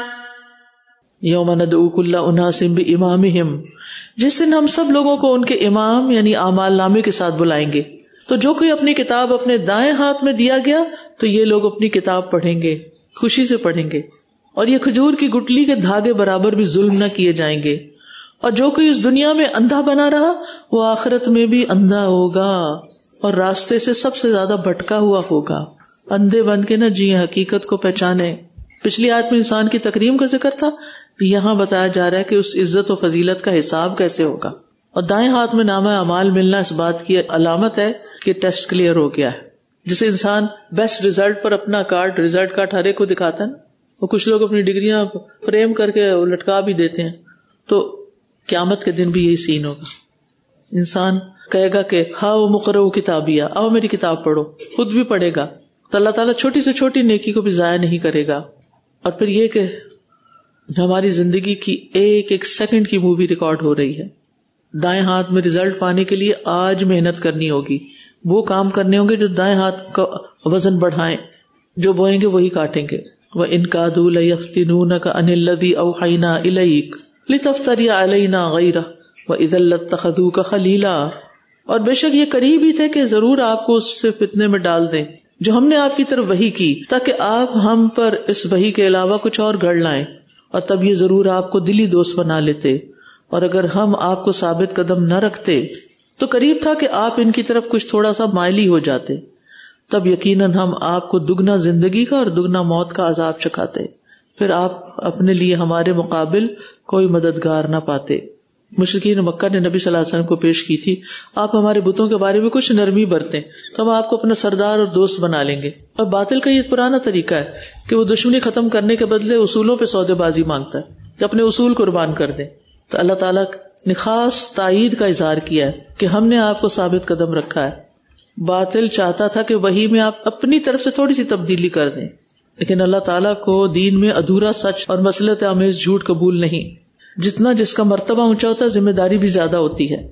یوم ندعو کل اناس بامامہم، جس دن ہم سب لوگوں کو ان کے امام یعنی اعمال نامے کے ساتھ بلائیں گے. تو جو کوئی اپنی کتاب اپنے دائیں ہاتھ میں دیا گیا تو یہ لوگ اپنی کتاب پڑھیں گے، خوشی سے پڑھیں گے، اور یہ کھجور کی گٹلی کے دھاگے برابر بھی ظلم نہ کیے جائیں گے. اور جو کوئی اس دنیا میں اندھا بنا رہا وہ آخرت میں بھی اندھا ہوگا اور راستے سے سب سے زیادہ بھٹکا ہوا ہوگا. اندھے بن کے نہ جیے، حقیقت کو پہچانے. پچھلی آیت میں انسان کی تکریم کا ذکر تھا، یہاں بتایا جا رہا ہے کہ اس عزت و فضیلت کا حساب کیسے ہوگا. اور دائیں ہاتھ میں نامہ اعمال ملنا اس بات کی علامت ہے کہ ٹیسٹ کلیئر ہو گیا ہے. جسے انسان بیسٹ ریزلٹ پر اپنا کارڈ ریزلٹ کارڈ ہر ایک کو دکھاتا ہے، وہ کچھ لوگ اپنی ڈگریاں فریم کر کے لٹکا بھی دیتے ہیں. تو قیامت کے دن بھی یہی سین ہوگا. انسان کہے گا کہ ہاں وہ مقرؤ کتابیہ، آؤ میری کتاب پڑھو. خود بھی پڑھے گا تو اللہ تعالیٰ چھوٹی سے چھوٹی نیکی کو بھی ضائع نہیں کرے گا. اور پھر یہ کہ ہماری زندگی کی ایک ایک سیکنڈ کی مووی ریکارڈ ہو رہی ہے. دائیں ہاتھ میں ریزلٹ پانے کے لیے آج محنت کرنی ہوگی. وہ کام کرنے ہوں گے جو دائیں ہاتھ کا وزن بڑھائیں، جو بوئیں گے وہی کاٹیں گے. وَإِن كَادُوا لَيَفْتِنُونَكَ عَنِ الَّذِي أَوْحَيْنَا إِلَيْكَ لِتَفْتَرِيَ عَلَيْنَا غَيْرَهُ وَإِذًا لَاتَّخَذُوكَ خَلِيلًا. اور بے شک یہ قریب ہی تھے کہ ضرور آپ کو اس سے فتنے میں ڈال دیں جو ہم نے آپ کی طرف وحی کی، تاکہ آپ ہم پر اس وحی کے علاوہ کچھ اور گھڑ لائیں، اور تب یہ ضرور آپ کو دلی دوست بنا لیتے. اور اگر ہم آپ کو ثابت قدم نہ رکھتے تو قریب تھا کہ آپ ان کی طرف کچھ تھوڑا سا مائلی ہو جاتے، تب یقیناً ہم آپ کو دگنا زندگی کا اور دگنا موت کا عذاب چکھاتے، پھر آپ اپنے لیے ہمارے مقابل کوئی مددگار نہ پاتے. مشرکین مکہ نے نبی صلی اللہ علیہ وسلم کو پیش کی تھی، آپ ہمارے بتوں کے بارے میں کچھ نرمی برتیں تو ہم آپ کو اپنا سردار اور دوست بنا لیں گے. اور باطل کا یہ پرانا طریقہ ہے کہ وہ دشمنی ختم کرنے کے بدلے اصولوں پہ سودے بازی مانگتا ہے کہ اپنے اصول قربان کر دیں. تو اللہ تعالیٰ نے خاص تائید کا اظہار کیا ہے کہ ہم نے آپ کو ثابت قدم رکھا ہے. باطل چاہتا تھا کہ وحی میں آپ اپنی طرف سے تھوڑی سی تبدیلی کر دیں، لیکن اللہ تعالیٰ کو دین میں ادھورا سچ اور مصلحت آمیز جھوٹ قبول نہیں. جتنا جس کا مرتبہ اونچا ہوتا ہے ذمہ داری بھی زیادہ ہوتی ہے.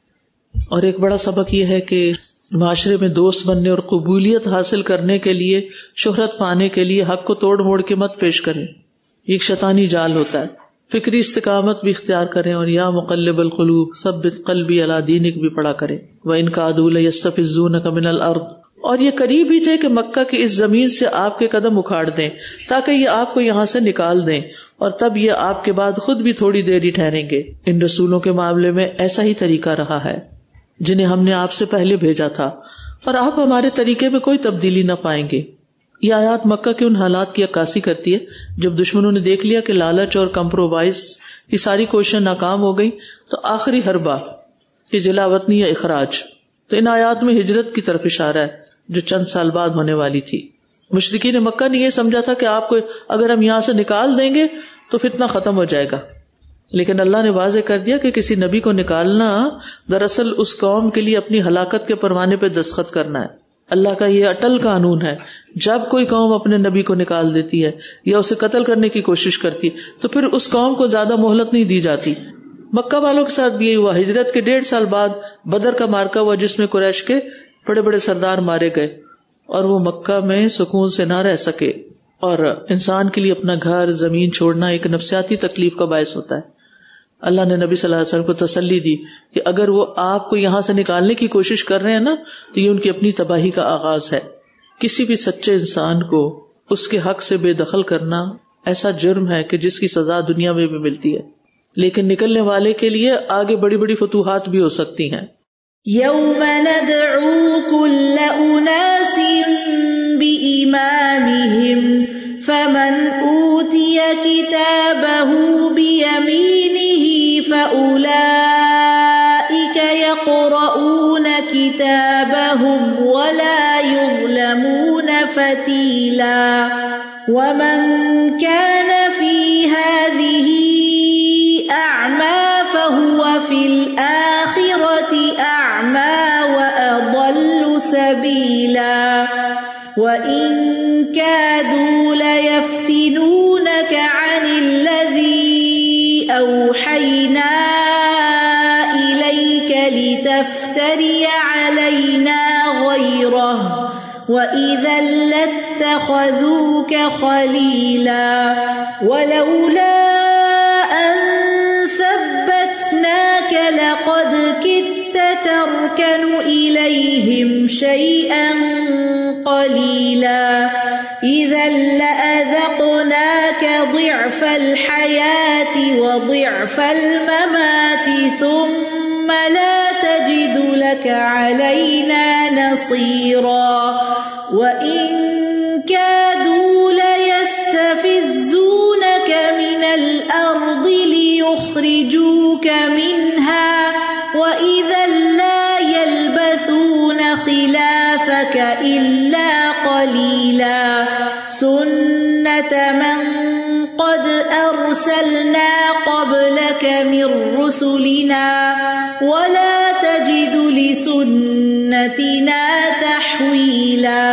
اور ایک بڑا سبق یہ ہے کہ معاشرے میں دوست بننے اور قبولیت حاصل کرنے کے لیے، شہرت پانے کے لیے حق کو توڑ موڑ کے مت پیش کریں. یہ ایک شیطانی جال ہوتا ہے. فکری استقامت بھی اختیار کریں اور یا مقلب القلوب ثبت قلبی علی دینک بھی پڑھا کریں. وَإِن كَادُوا لَيَسْتَفِزُّونَكَ مِنَ الْأَرْضِ. اور یہ قریب ہی تھے کہ مکہ کی اس زمین سے آپ کے قدم اکھاڑ دیں تاکہ یہ آپ کو یہاں سے نکال دیں، اور تب یہ آپ کے بعد خود بھی تھوڑی دیر ہی ٹھہریں گے. ان رسولوں کے معاملے میں ایسا ہی طریقہ رہا ہے جنہیں ہم نے آپ سے پہلے بھیجا تھا، اور آپ ہمارے طریقے میں کوئی تبدیلی نہ پائیں گے. یہ آیات مکہ کے ان حالات کی عکاسی کرتی ہے جب دشمنوں نے دیکھ لیا کہ لالچ اور کمپرومائز کی ساری کوششیں ناکام ہو گئی، تو آخری حربہ یہ جلا وطنی یا اخراج. تو ان آیات میں ہجرت کی طرف اشارہ ہے جو چند سال بعد ہونے والی تھی. مشرکین مکہ نے یہ سمجھا تھا کہ آپ کو اگر ہم یہاں سے نکال دیں گے تو فتنہ ختم ہو جائے گا، لیکن اللہ نے واضح کر دیا کہ کسی نبی کو نکالنا دراصل اس قوم کے لیے اپنی ہلاکت کے پروانے پہ دستخط کرنا ہے. اللہ کا یہ اٹل قانون ہے جب کوئی قوم اپنے نبی کو نکال دیتی ہے یا اسے قتل کرنے کی کوشش کرتی ہے تو پھر اس قوم کو زیادہ مہلت نہیں دی جاتی. مکہ والوں کے ساتھ بھی یہی ہوا. ہجرت کے ڈیڑھ سال بعد بدر کا مارکا ہوا جس میں قریش کے بڑے بڑے سردار مارے گئے اور وہ مکہ میں سکون سے نہ رہ سکے. اور انسان کے لیے اپنا گھر زمین چھوڑنا ایک نفسیاتی تکلیف کا باعث ہوتا ہے. اللہ نے نبی صلی اللہ علیہ وسلم کو تسلی دی کہ اگر وہ آپ کو یہاں سے نکالنے کی کوشش کر رہے ہیں نا تو یہ ان کی اپنی تباہی کا آغاز ہے. کسی بھی سچے انسان کو اس کے حق سے بے دخل کرنا ایسا جرم ہے کہ جس کی سزا دنیا میں بھی ملتی ہے، لیکن نکلنے والے کے لیے آگے بڑی بڑی فتوحات بھی ہو سکتی ہیں. یوم ندعو کل اناس بإمامہم فمن اوتی کتابہ بیمینہ فأولئک یقرؤون کتابہم ولا یظلمون فتیلا ومن کان فی ہذہ اعمی فہو فی الآخرۃ اعمی واضل سبیلا وَإِن كَادُوا لَيَفْتِنُونَكَ عَنِ الَّذِي أَوْحَيْنَا إِلَيْكَ لِتَفْتَرِيَ عَلَيْنَا غَيْرَهُ وَإِذًا لَاتَّخَذُوكَ خَلِيلًا وَلَوْلَا أَن ثَبَّتْنَاكَ لَقَدْ كِدتَّ تَرْكَنُ إِلَيْهِمْ شَيْئًا قليلا إذا لأذقناك ضعف الحياة وضعف الممات ثم لا تجد لك علينا نصيرا وإن كادوا ليستفزونك من الأرض ليخرجوك منها وإذا لا يلبثون خلافك إلا قليلا سنة من قد أرسلنا قبلك من رسلنا ولا تجد لسنتنا تحويلا.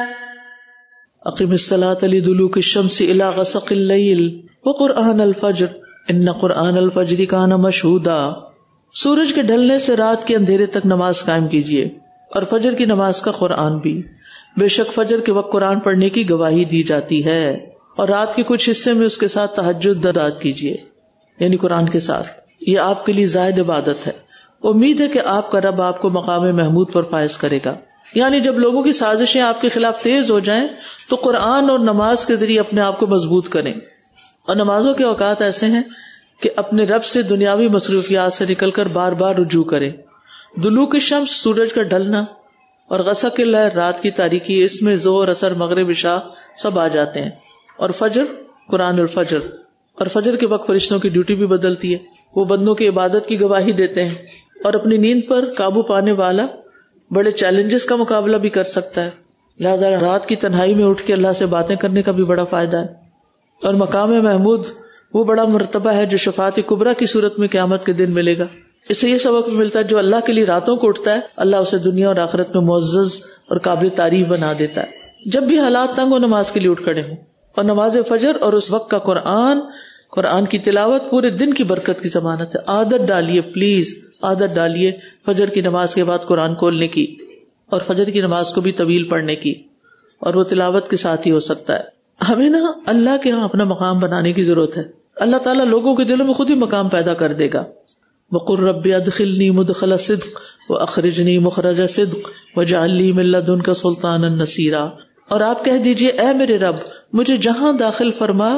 أقم الصلاة لدلوك الشمس إلى غسق الليل وقرآن الفجر إن قرآن الفجر كان مشهودا. سورج کے ڈھلنے سے رات کے اندھیرے تک نماز قائم کیجیے اور فجر کی نماز کا قرآن بھی. بے شک فجر کے وقت قرآن پڑھنے کی گواہی دی جاتی ہے اور رات کے کچھ حصے میں اس کے ساتھ تہجد ادا کیجیے، یعنی قرآن کے ساتھ. یہ آپ کے لیے زائد عبادت ہے. امید ہے کہ آپ کا رب آپ کو مقام محمود پر فائز کرے گا. یعنی جب لوگوں کی سازشیں آپ کے خلاف تیز ہو جائیں تو قرآن اور نماز کے ذریعے اپنے آپ کو مضبوط کریں. اور نمازوں کے اوقات ایسے ہیں کہ اپنے رب سے دنیاوی مصروفیات سے نکل کر بار بار رجوع کریں. دلوک الشمس سورج کا ڈھلنا اور غسق الليل رات کی تاریکی، اس میں ظہر اثر مغرب عشاء سب آ جاتے ہیں. اور فجر قرآن الفجر، اور فجر کے وقت فرشتوں کی ڈیوٹی بھی بدلتی ہے. وہ بندوں کی عبادت کی گواہی دیتے ہیں اور اپنی نیند پر قابو پانے والا بڑے چیلنجز کا مقابلہ بھی کر سکتا ہے. لہذا رات کی تنہائی میں اٹھ کے اللہ سے باتیں کرنے کا بھی بڑا فائدہ ہے. اور مقام محمود وہ بڑا مرتبہ ہے جو شفاعت کبریٰ کی صورت میں قیامت کے دن ملے گا. اس سے یہ سبق ملتا ہے جو اللہ کے لیے راتوں کو اٹھتا ہے اللہ اسے دنیا اور آخرت میں معزز اور قابل تعریف بنا دیتا ہے. جب بھی حالات تنگ ہو نماز کے لیے اٹھ کھڑے ہوں. اور نماز فجر اور اس وقت کا قرآن قرآن کی تلاوت پورے دن کی برکت کی ضمانت ہے. عادت ڈالیے، پلیز عادت ڈالیے فجر کی نماز کے بعد قرآن کھولنے کی اور فجر کی نماز کو بھی طویل پڑھنے کی، اور وہ تلاوت کے ساتھ ہی ہو سکتا ہے. ہمیں نا اللہ کے ہاں اپنا مقام بنانے کی ضرورت ہے. اللہ تعالیٰ لوگوں کے دلوں میں خود ہی مقام پیدا کر دے گا. وَقُلْ رَبِّ أَدْخِلْنِي مُدْخَلَ صِدْقٍ وَأَخْرِجْنِي مُخْرَجَ صِدْقٍ وَاجْعَل لِّي مِن لَّدُنكَ سُلْطَانًا نَّصِيرًا. اور آپ کہہ دیجئے اے میرے رب مجھے جہاں داخل فرما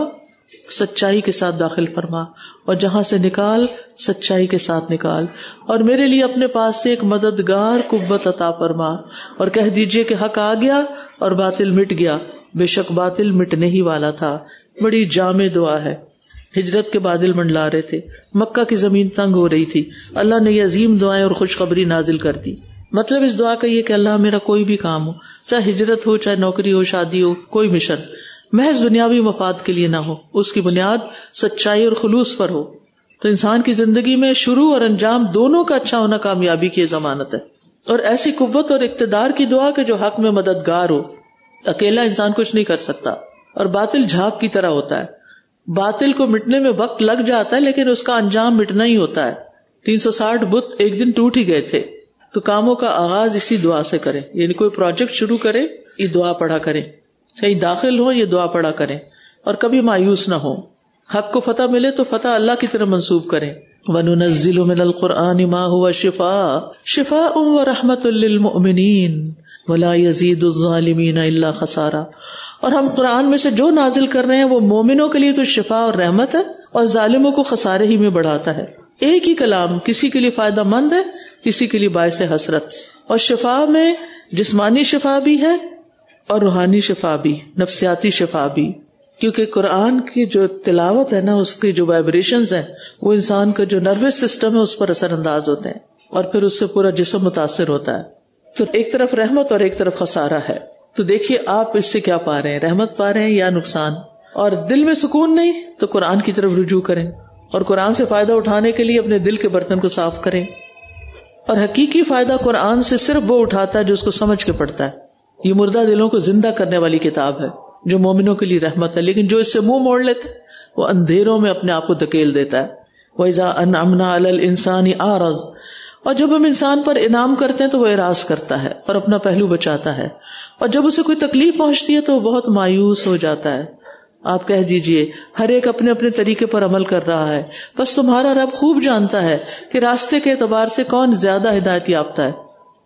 سچائی کے ساتھ داخل فرما، اور جہاں سے نکال سچائی کے ساتھ نکال، اور میرے لیے اپنے پاس سے ایک مددگار قوت عطا فرما. اور کہہ دیجئے کہ حق آ گیا اور باطل مٹ گیا، بے شک باطل مٹنے ہی والا تھا. بڑی جامع دعا ہے. ہجرت کے بادل منڈلا رہے تھے، مکہ کی زمین تنگ ہو رہی تھی، اللہ نے یہ عظیم دعائیں اور خوشخبری نازل کر دی. مطلب اس دعا کا یہ کہ اللہ میرا کوئی بھی کام ہو، چاہے ہجرت ہو، چاہے نوکری ہو، شادی ہو، کوئی مشن محض دنیاوی مفاد کے لیے نہ ہو، اس کی بنیاد سچائی اور خلوص پر ہو. تو انسان کی زندگی میں شروع اور انجام دونوں کا اچھا ہونا کامیابی کی ضمانت ہے. اور ایسی قوت اور اقتدار کی دعا کہ جو حق میں مددگار ہو. اکیلا انسان کچھ نہیں کر سکتا. اور باطل جھاگ کی طرح ہوتا ہے, باطل کو مٹنے میں وقت لگ جاتا ہے لیکن اس کا انجام مٹنا ہی ہوتا ہے. تین سو ساٹھ بت ایک دن ٹوٹ ہی گئے تھے. تو کاموں کا آغاز اسی دعا سے کریں, یعنی کوئی پروجیکٹ شروع کرے یہ دعا پڑھا کریں, کہیں داخل ہو یہ دعا پڑھا کریں, اور کبھی مایوس نہ ہو. حق کو فتح ملے تو فتح اللہ کی طرف منسوب کریں. وَنُنَزِّلُ مِنَ الْقُرْآنِ مَا هُوَ شِفَاءٌ شِفَاءٌ وَرَحْمَةٌ لِّلْمُؤْمِنِينَ وَلَا يَزِيدُ الظَّالِمِينَ إِلَّا خَسَارًا. اور ہم قرآن میں سے جو نازل کر رہے ہیں وہ مومنوں کے لیے تو شفا اور رحمت ہے, اور ظالموں کو خسارے ہی میں بڑھاتا ہے. ایک ہی کلام کسی کے لیے فائدہ مند ہے, کسی کے لیے باعث حسرت. اور شفا میں جسمانی شفا بھی ہے اور روحانی شفا بھی, نفسیاتی شفا بھی, کیونکہ قرآن کی جو تلاوت ہے نا, اس کی جو وائبریشنز ہیں وہ انسان کا جو نروس سسٹم ہے اس پر اثر انداز ہوتے ہیں, اور پھر اس سے پورا جسم متاثر ہوتا ہے. تو ایک طرف رحمت اور ایک طرف خسارہ ہے. تو دیکھیے آپ اس سے کیا پا رہے ہیں, رحمت پا رہے ہیں یا نقصان. اور دل میں سکون نہیں تو قرآن کی طرف رجوع کریں, اور قرآن سے فائدہ اٹھانے کے لیے اپنے دل کے برتن کو صاف کریں. اور حقیقی فائدہ قرآن سے صرف وہ اٹھاتا ہے جو اس کو سمجھ کے پڑھتا ہے. یہ مردہ دلوں کو زندہ کرنے والی کتاب ہے جو مومنوں کے لیے رحمت ہے, لیکن جو اس سے منہ موڑ لیتے وہ اندھیروں میں اپنے آپ کو دھکیل دیتا ہے. وَإِذَا أَنْعَمْنَا عَلَى الْإِنسَانِ أَعْرَضَ, اور جب ہم انسان پر انعام کرتے ہیں تو وہ اعراض کرتا ہے اور اپنا پہلو بچاتا ہے, اور جب اسے کوئی تکلیف پہنچتی ہے تو وہ بہت مایوس ہو جاتا ہے. آپ کہہ دیجئے ہر ایک اپنے اپنے طریقے پر عمل کر رہا ہے, بس تمہارا رب خوب جانتا ہے کہ راستے کے اعتبار سے کون زیادہ ہدایت یافتہ ہے.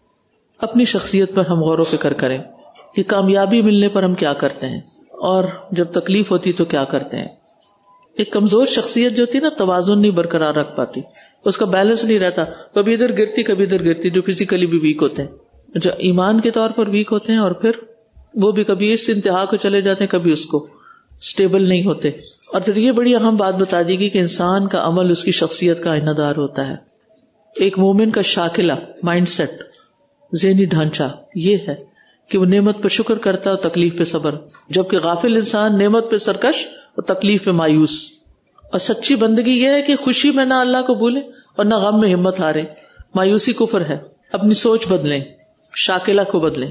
اپنی شخصیت پر ہم غور و فکر کریں کہ کامیابی ملنے پر ہم کیا کرتے ہیں, اور جب تکلیف ہوتی تو کیا کرتے ہیں. ایک کمزور شخصیت جو ہوتی ہے نا, توازن نہیں برقرار رکھ پاتی, اس کا بیلنس نہیں رہتا, کبھی ادھر گرتی کبھی ادھر گرتی. جو فزیکلی بھی ویک ہوتے ہیں, جو ایمان کے طور پر ویک ہوتے ہیں, اور پھر وہ بھی کبھی اس انتہا کو چلے جاتے ہیں, کبھی اس کو اسٹیبل نہیں ہوتے. اور پھر یہ بڑی اہم بات بتا دی گئی کہ انسان کا عمل اس کی شخصیت کا آئینہ دار ہوتا ہے. ایک مومن کا شاکلہ مائنڈ سیٹ, ذہنی ڈھانچہ یہ ہے کہ وہ نعمت پہ شکر کرتا ہے اور تکلیف پہ صبر, جبکہ غافل انسان نعمت پہ سرکش اور تکلیف پہ مایوس. اور سچی بندگی یہ ہے کہ خوشی میں نہ اللہ کو بھولے اور نہ غم میں ہمت ہارے. مایوسی کفر ہے. اپنی سوچ بدلیں, شاکلہ کو بدلیں.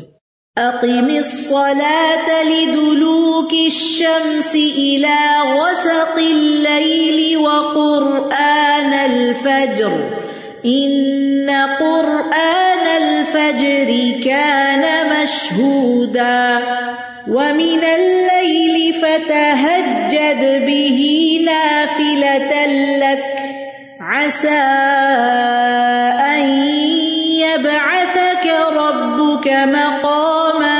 اقم الصلاة لدلوك الشمس الى غسق الليل وقرآن الفجر ان قرآن الفجر كان مشهودا ومن الليل فتهجد به نافلة لك عسى أن يبعثك ربك مقاما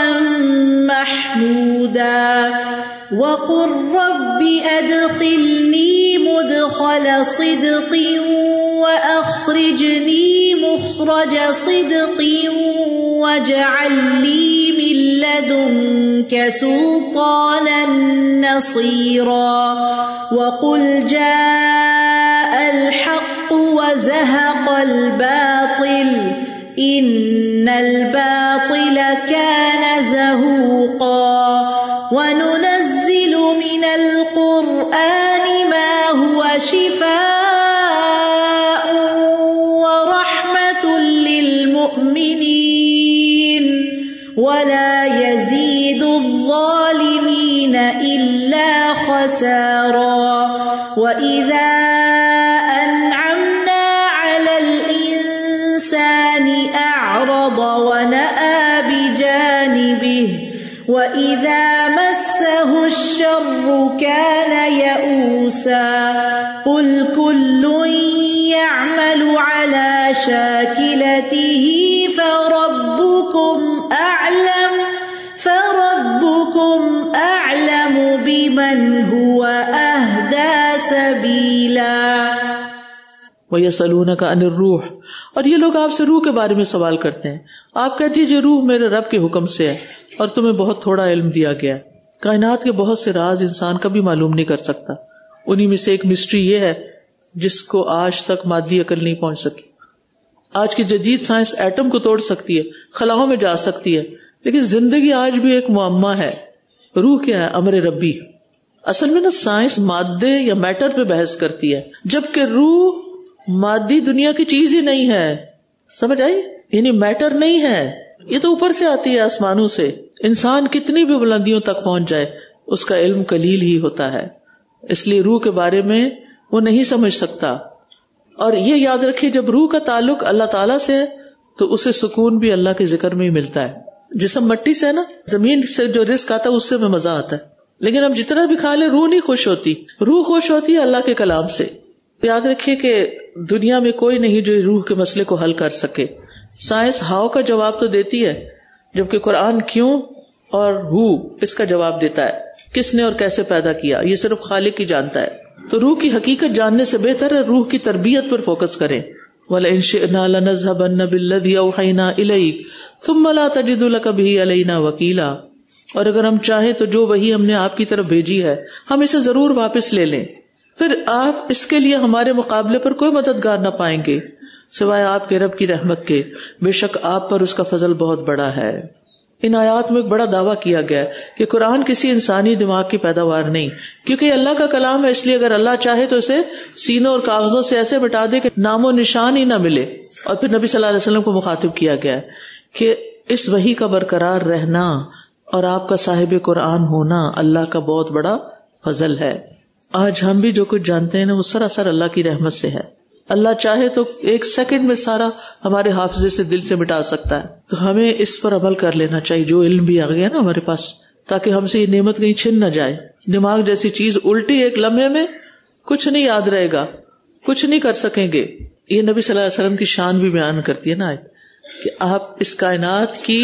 محمودا وقل رب أدخلني مدخل صدق وأخرجني مخرج صدق واجعل لي من لدنك سلطانا نصيرا وقل جاء الحق وزهق الباطل إن الباطل كان زهوقا وننزل من القرآن ما هو شفاء ورحمة للمؤمنين ولا يزيد الظالمين إلا خسارا وإذا أنعمنا على الإنسان أعرض ونأى بجانبه وَإِذَا مَسَّهُ الشَّرُّ كَانَ يَئُوسًا قُلْ كُلٌّ يَعْمَلُ عَلَى شَاكِلَتِهِ فَرَبُّكُمْ أَعْلَمُ فَرَبُّكُمْ أَعْلَمُ بِمَنْ هُوَ أَهْدَى سَبِيلًا. وَيَسْأَلُونَكَ عَنِ الرُّوحِ, اور یہ لوگ آپ سے روح کے بارے میں سوال کرتے ہیں. آپ کہہ دیجیے روح میرے رب کے حکم سے ہے اور تمہیں بہت تھوڑا علم دیا گیا. کائنات کے بہت سے راز انسان کبھی معلوم نہیں کر سکتا. انہی میں سے ایک مسٹری یہ ہے جس کو آج تک مادی عقل نہیں پہنچ سکی. آج کی جدید سائنس ایٹم کو توڑ سکتی ہے, خلاؤں میں جا سکتی ہے, لیکن زندگی آج بھی ایک معمہ ہے. روح کیا ہے؟ امر ربی. اصل میں نا سائنس مادے یا میٹر پہ بحث کرتی ہے, جبکہ روح مادی دنیا کی چیز ہی نہیں ہے. سمجھ آئی؟ یعنی میٹر نہیں ہے, یہ تو اوپر سے آتی ہے آسمانوں سے. انسان کتنی بھی بلندیوں تک پہنچ جائے اس کا علم قلیل ہی ہوتا ہے، اس لیے روح کے بارے میں وہ نہیں سمجھ سکتا. اور یہ یاد رکھیے جب روح کا تعلق اللہ تعالیٰ سے ہے تو اسے سکون بھی اللہ کے ذکر میں ہی ملتا ہے. جسم مٹی سے ہے نا، زمین سے جو رزق آتا ہے اس سے میں مزہ آتا ہے، لیکن ہم جتنا بھی کھا لیں روح نہیں خوش ہوتی. روح خوش ہوتی ہے اللہ کے کلام سے. یاد رکھیے کہ دنیا میں کوئی نہیں جو روح کے مسئلے کو حل کر سکے. سائنس ہاؤ کا جواب تو دیتی ہے، جبکہ قرآن کیوں اور ہو اس کا جواب دیتا ہے، کس نے اور کیسے پیدا کیا یہ صرف خالق ہی جانتا ہے. تو روح کی حقیقت جاننے سے بہتر ہے روح کی تربیت پر فوکس کریں. وَلَئِن شِئْنَا لَنَذْهَبَنَّ بِالَّذِي أَوْحَيْنَا إِلَيْكَ ثُمَّ لَا تَجِدُ لَكَ بِهِ عَلَيْنَا وَكِيلًا. اور اگر ہم چاہیں تو جو وحی ہم نے آپ کی طرف بھیجی ہے ہم اسے ضرور واپس لے لیں، پھر آپ اس کے لیے ہمارے مقابلے پر کوئی مددگار نہ پائیں گے سوائے آپ کے رب کی رحمت کے، بے شک آپ پر اس کا فضل بہت بڑا ہے. ان آیات میں ایک بڑا دعویٰ کیا گیا ہے کہ قرآن کسی انسانی دماغ کی پیداوار نہیں، کیونکہ یہ اللہ کا کلام ہے، اس لیے اگر اللہ چاہے تو اسے سینوں اور کاغذوں سے ایسے مٹا دے کہ نام و نشان ہی نہ ملے. اور پھر نبی صلی اللہ علیہ وسلم کو مخاطب کیا گیا ہے کہ اس وحی کا برقرار رہنا اور آپ کا صاحب قرآن ہونا اللہ کا بہت بڑا فضل ہے. آج ہم بھی جو کچھ جانتے ہیں نا وہ سراسر اللہ کی رحمت سے ہے. اللہ چاہے تو ایک سیکنڈ میں سارا ہمارے حافظے سے دل سے مٹا سکتا ہے. تو ہمیں اس پر عمل کر لینا چاہیے جو علم بھی آ گیا نا ہمارے پاس، تاکہ ہم سے یہ نعمت کہیں چھن نہ جائے. دماغ جیسی چیز الٹی ایک لمحے میں کچھ نہیں یاد رہے گا، کچھ نہیں کر سکیں گے. یہ نبی صلی اللہ علیہ وسلم کی شان بھی بیان کرتی ہے نا کہ آپ اس کائنات کی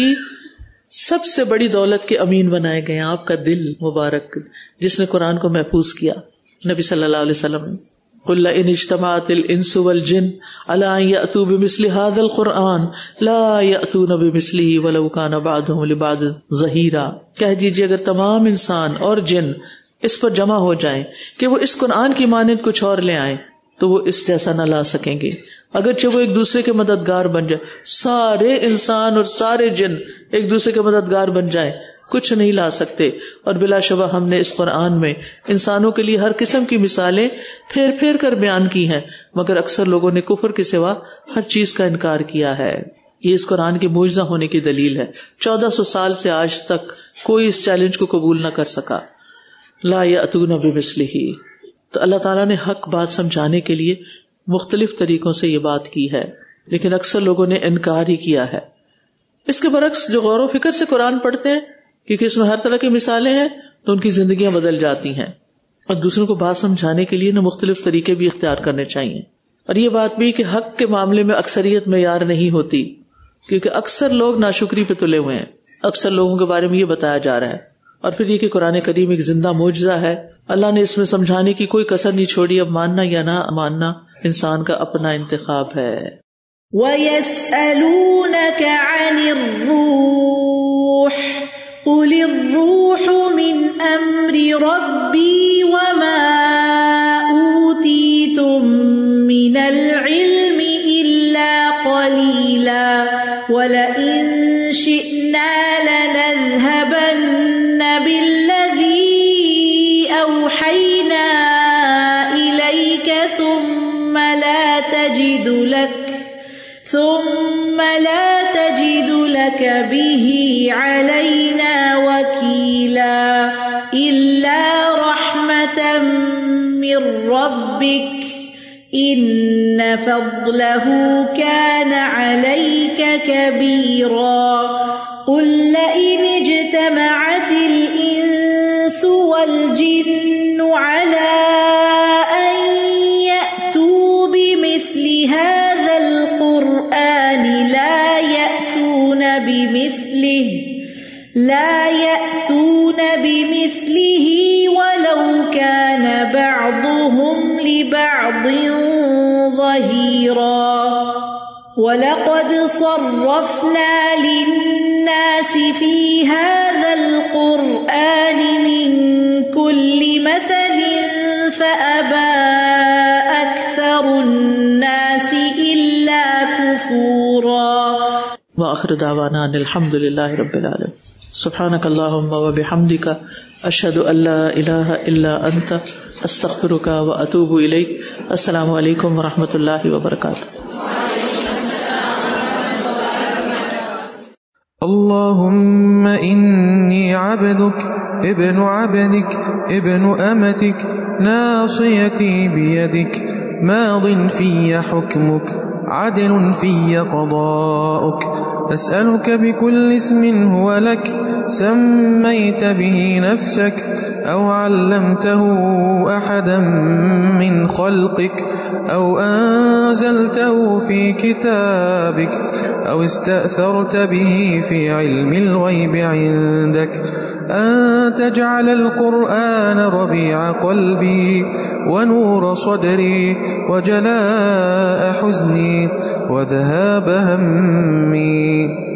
سب سے بڑی دولت کے امین بنائے گئے. آپ کا دل مبارک جس نے قرآن کو محفوظ کیا. نبی صلی اللہ علیہ وسلم قل ان اجتمعت الانس والجن على ان ياتوا بمثل هذا القران لا ياتون بمثله ولو كان بعضهم لبعض ظهيرا. کہہ دیجیے اگر تمام انسان اور جن اس پر جمع ہو جائیں کہ وہ اس قرآن کی مانند کچھ اور لے آئیں تو وہ اس جیسا نہ لا سکیں گے، اگرچہ وہ ایک دوسرے کے مددگار بن جائے. سارے انسان اور سارے جن ایک دوسرے کے مددگار بن جائیں کچھ نہیں لا سکتے. اور بلا شبہ ہم نے اس قرآن میں انسانوں کے لیے ہر قسم کی مثالیں پھیر پھیر کر بیان کی ہیں، مگر اکثر لوگوں نے کفر کے سوا ہر چیز کا انکار کیا ہے. یہ اس قرآن کے معجزہ ہونے کی دلیل ہے. چودہ سو سال سے آج تک کوئی اس چیلنج کو قبول نہ کر سکا. لا یأتون بمثلہ. تو اللہ تعالیٰ نے حق بات سمجھانے کے لیے مختلف طریقوں سے یہ بات کی ہے، لیکن اکثر لوگوں نے انکار ہی کیا ہے. اس کے برعکس جو غور و فکر سے قرآن پڑھتے ہیں، کیونکہ اس میں ہر طرح کی مثالیں ہیں، تو ان کی زندگیاں بدل جاتی ہیں. اور دوسروں کو بات سمجھانے کے لیے نا مختلف طریقے بھی اختیار کرنے چاہیے. اور یہ بات بھی کہ حق کے معاملے میں اکثریت معیار نہیں ہوتی، کیونکہ اکثر لوگ ناشکری پہ تلے ہوئے ہیں. اکثر لوگوں کے بارے میں یہ بتایا جا رہا ہے. اور پھر یہ کہ قرآن کریم ایک زندہ معجزہ ہے، اللہ نے اس میں سمجھانے کی کوئی کسر نہیں چھوڑی. اب ماننا یا نہ ماننا انسان کا اپنا انتخاب ہے. وَيَسْأَلُونَكَ عَنِ الرُّوحِ قُلِ الرُّوحُ مِنْ أَمْرِ رَبِّي وَمَا أُوتِيتُم مِّنَ الْعِلْمِ إِلَّا قَلِيلًا وَلَئِن شِئْنَا لَنَذْهَبَنَّ بِالَّذِي أَوْحَيْنَا إِلَيْكَ ثُمَّ لَا تَجِدُ لَكَ ثُمَّ لَا تَجِدُ لَكَ بِهِ عَلَيْنَا وَكِيلًا إِلَّا رَحْمَةً مِّن رَّبِّكَ إِنَّ فَضْلَهُ كَانَ عَلَيْكَ كَبِيرًا. قُل لَّئِنِ اجْتَمَعَتِ الْإِنسُ وَالْجِنُّ عَلَىٰ أَن يَأْتُوا بِمِثْلِ هَٰذَا الْقُرْآنِ لَا يَأْتُونَ بِمِثْلِهِ لَا يَأْتُونَ بِمِثْلِهِ وَلَوْ كَانَ بَعْضُهُمْ لِبَعْضٍ ظَهِيرًا. وَلَقَدْ صَرَّفْنَا لِلنَّاسِ فِي هَٰذَا الْقُرْآنِ مِن كُلِّ مَثَلٍ فَأَبَىٰ أَكْثَرُ النَّاسِ إِلَّا كُفُورًا. وآخر دعوانا ان الحمد للہ رب العالمین. سبحانک اللہم وبحمدک اشہد ان لا الہ الا انت استغفرک واتوب الیک. السلام علیکم ورحمۃ اللہ وبرکاتہ. اللهم إني عبدك ابن عبدك ابن أمتك ناصيتي بيدك ماض في حكمك عدل في قضاؤك أسألك بكل اسم هو لك سميت به نفسك أو علمته أحدا من خلقك أو أنزلته في كتابك أو استأثرت به في علم الغيب عندك أن تجعل القرآن ربيع قلبي ونور صدري وجلاء حزني وذهاب همي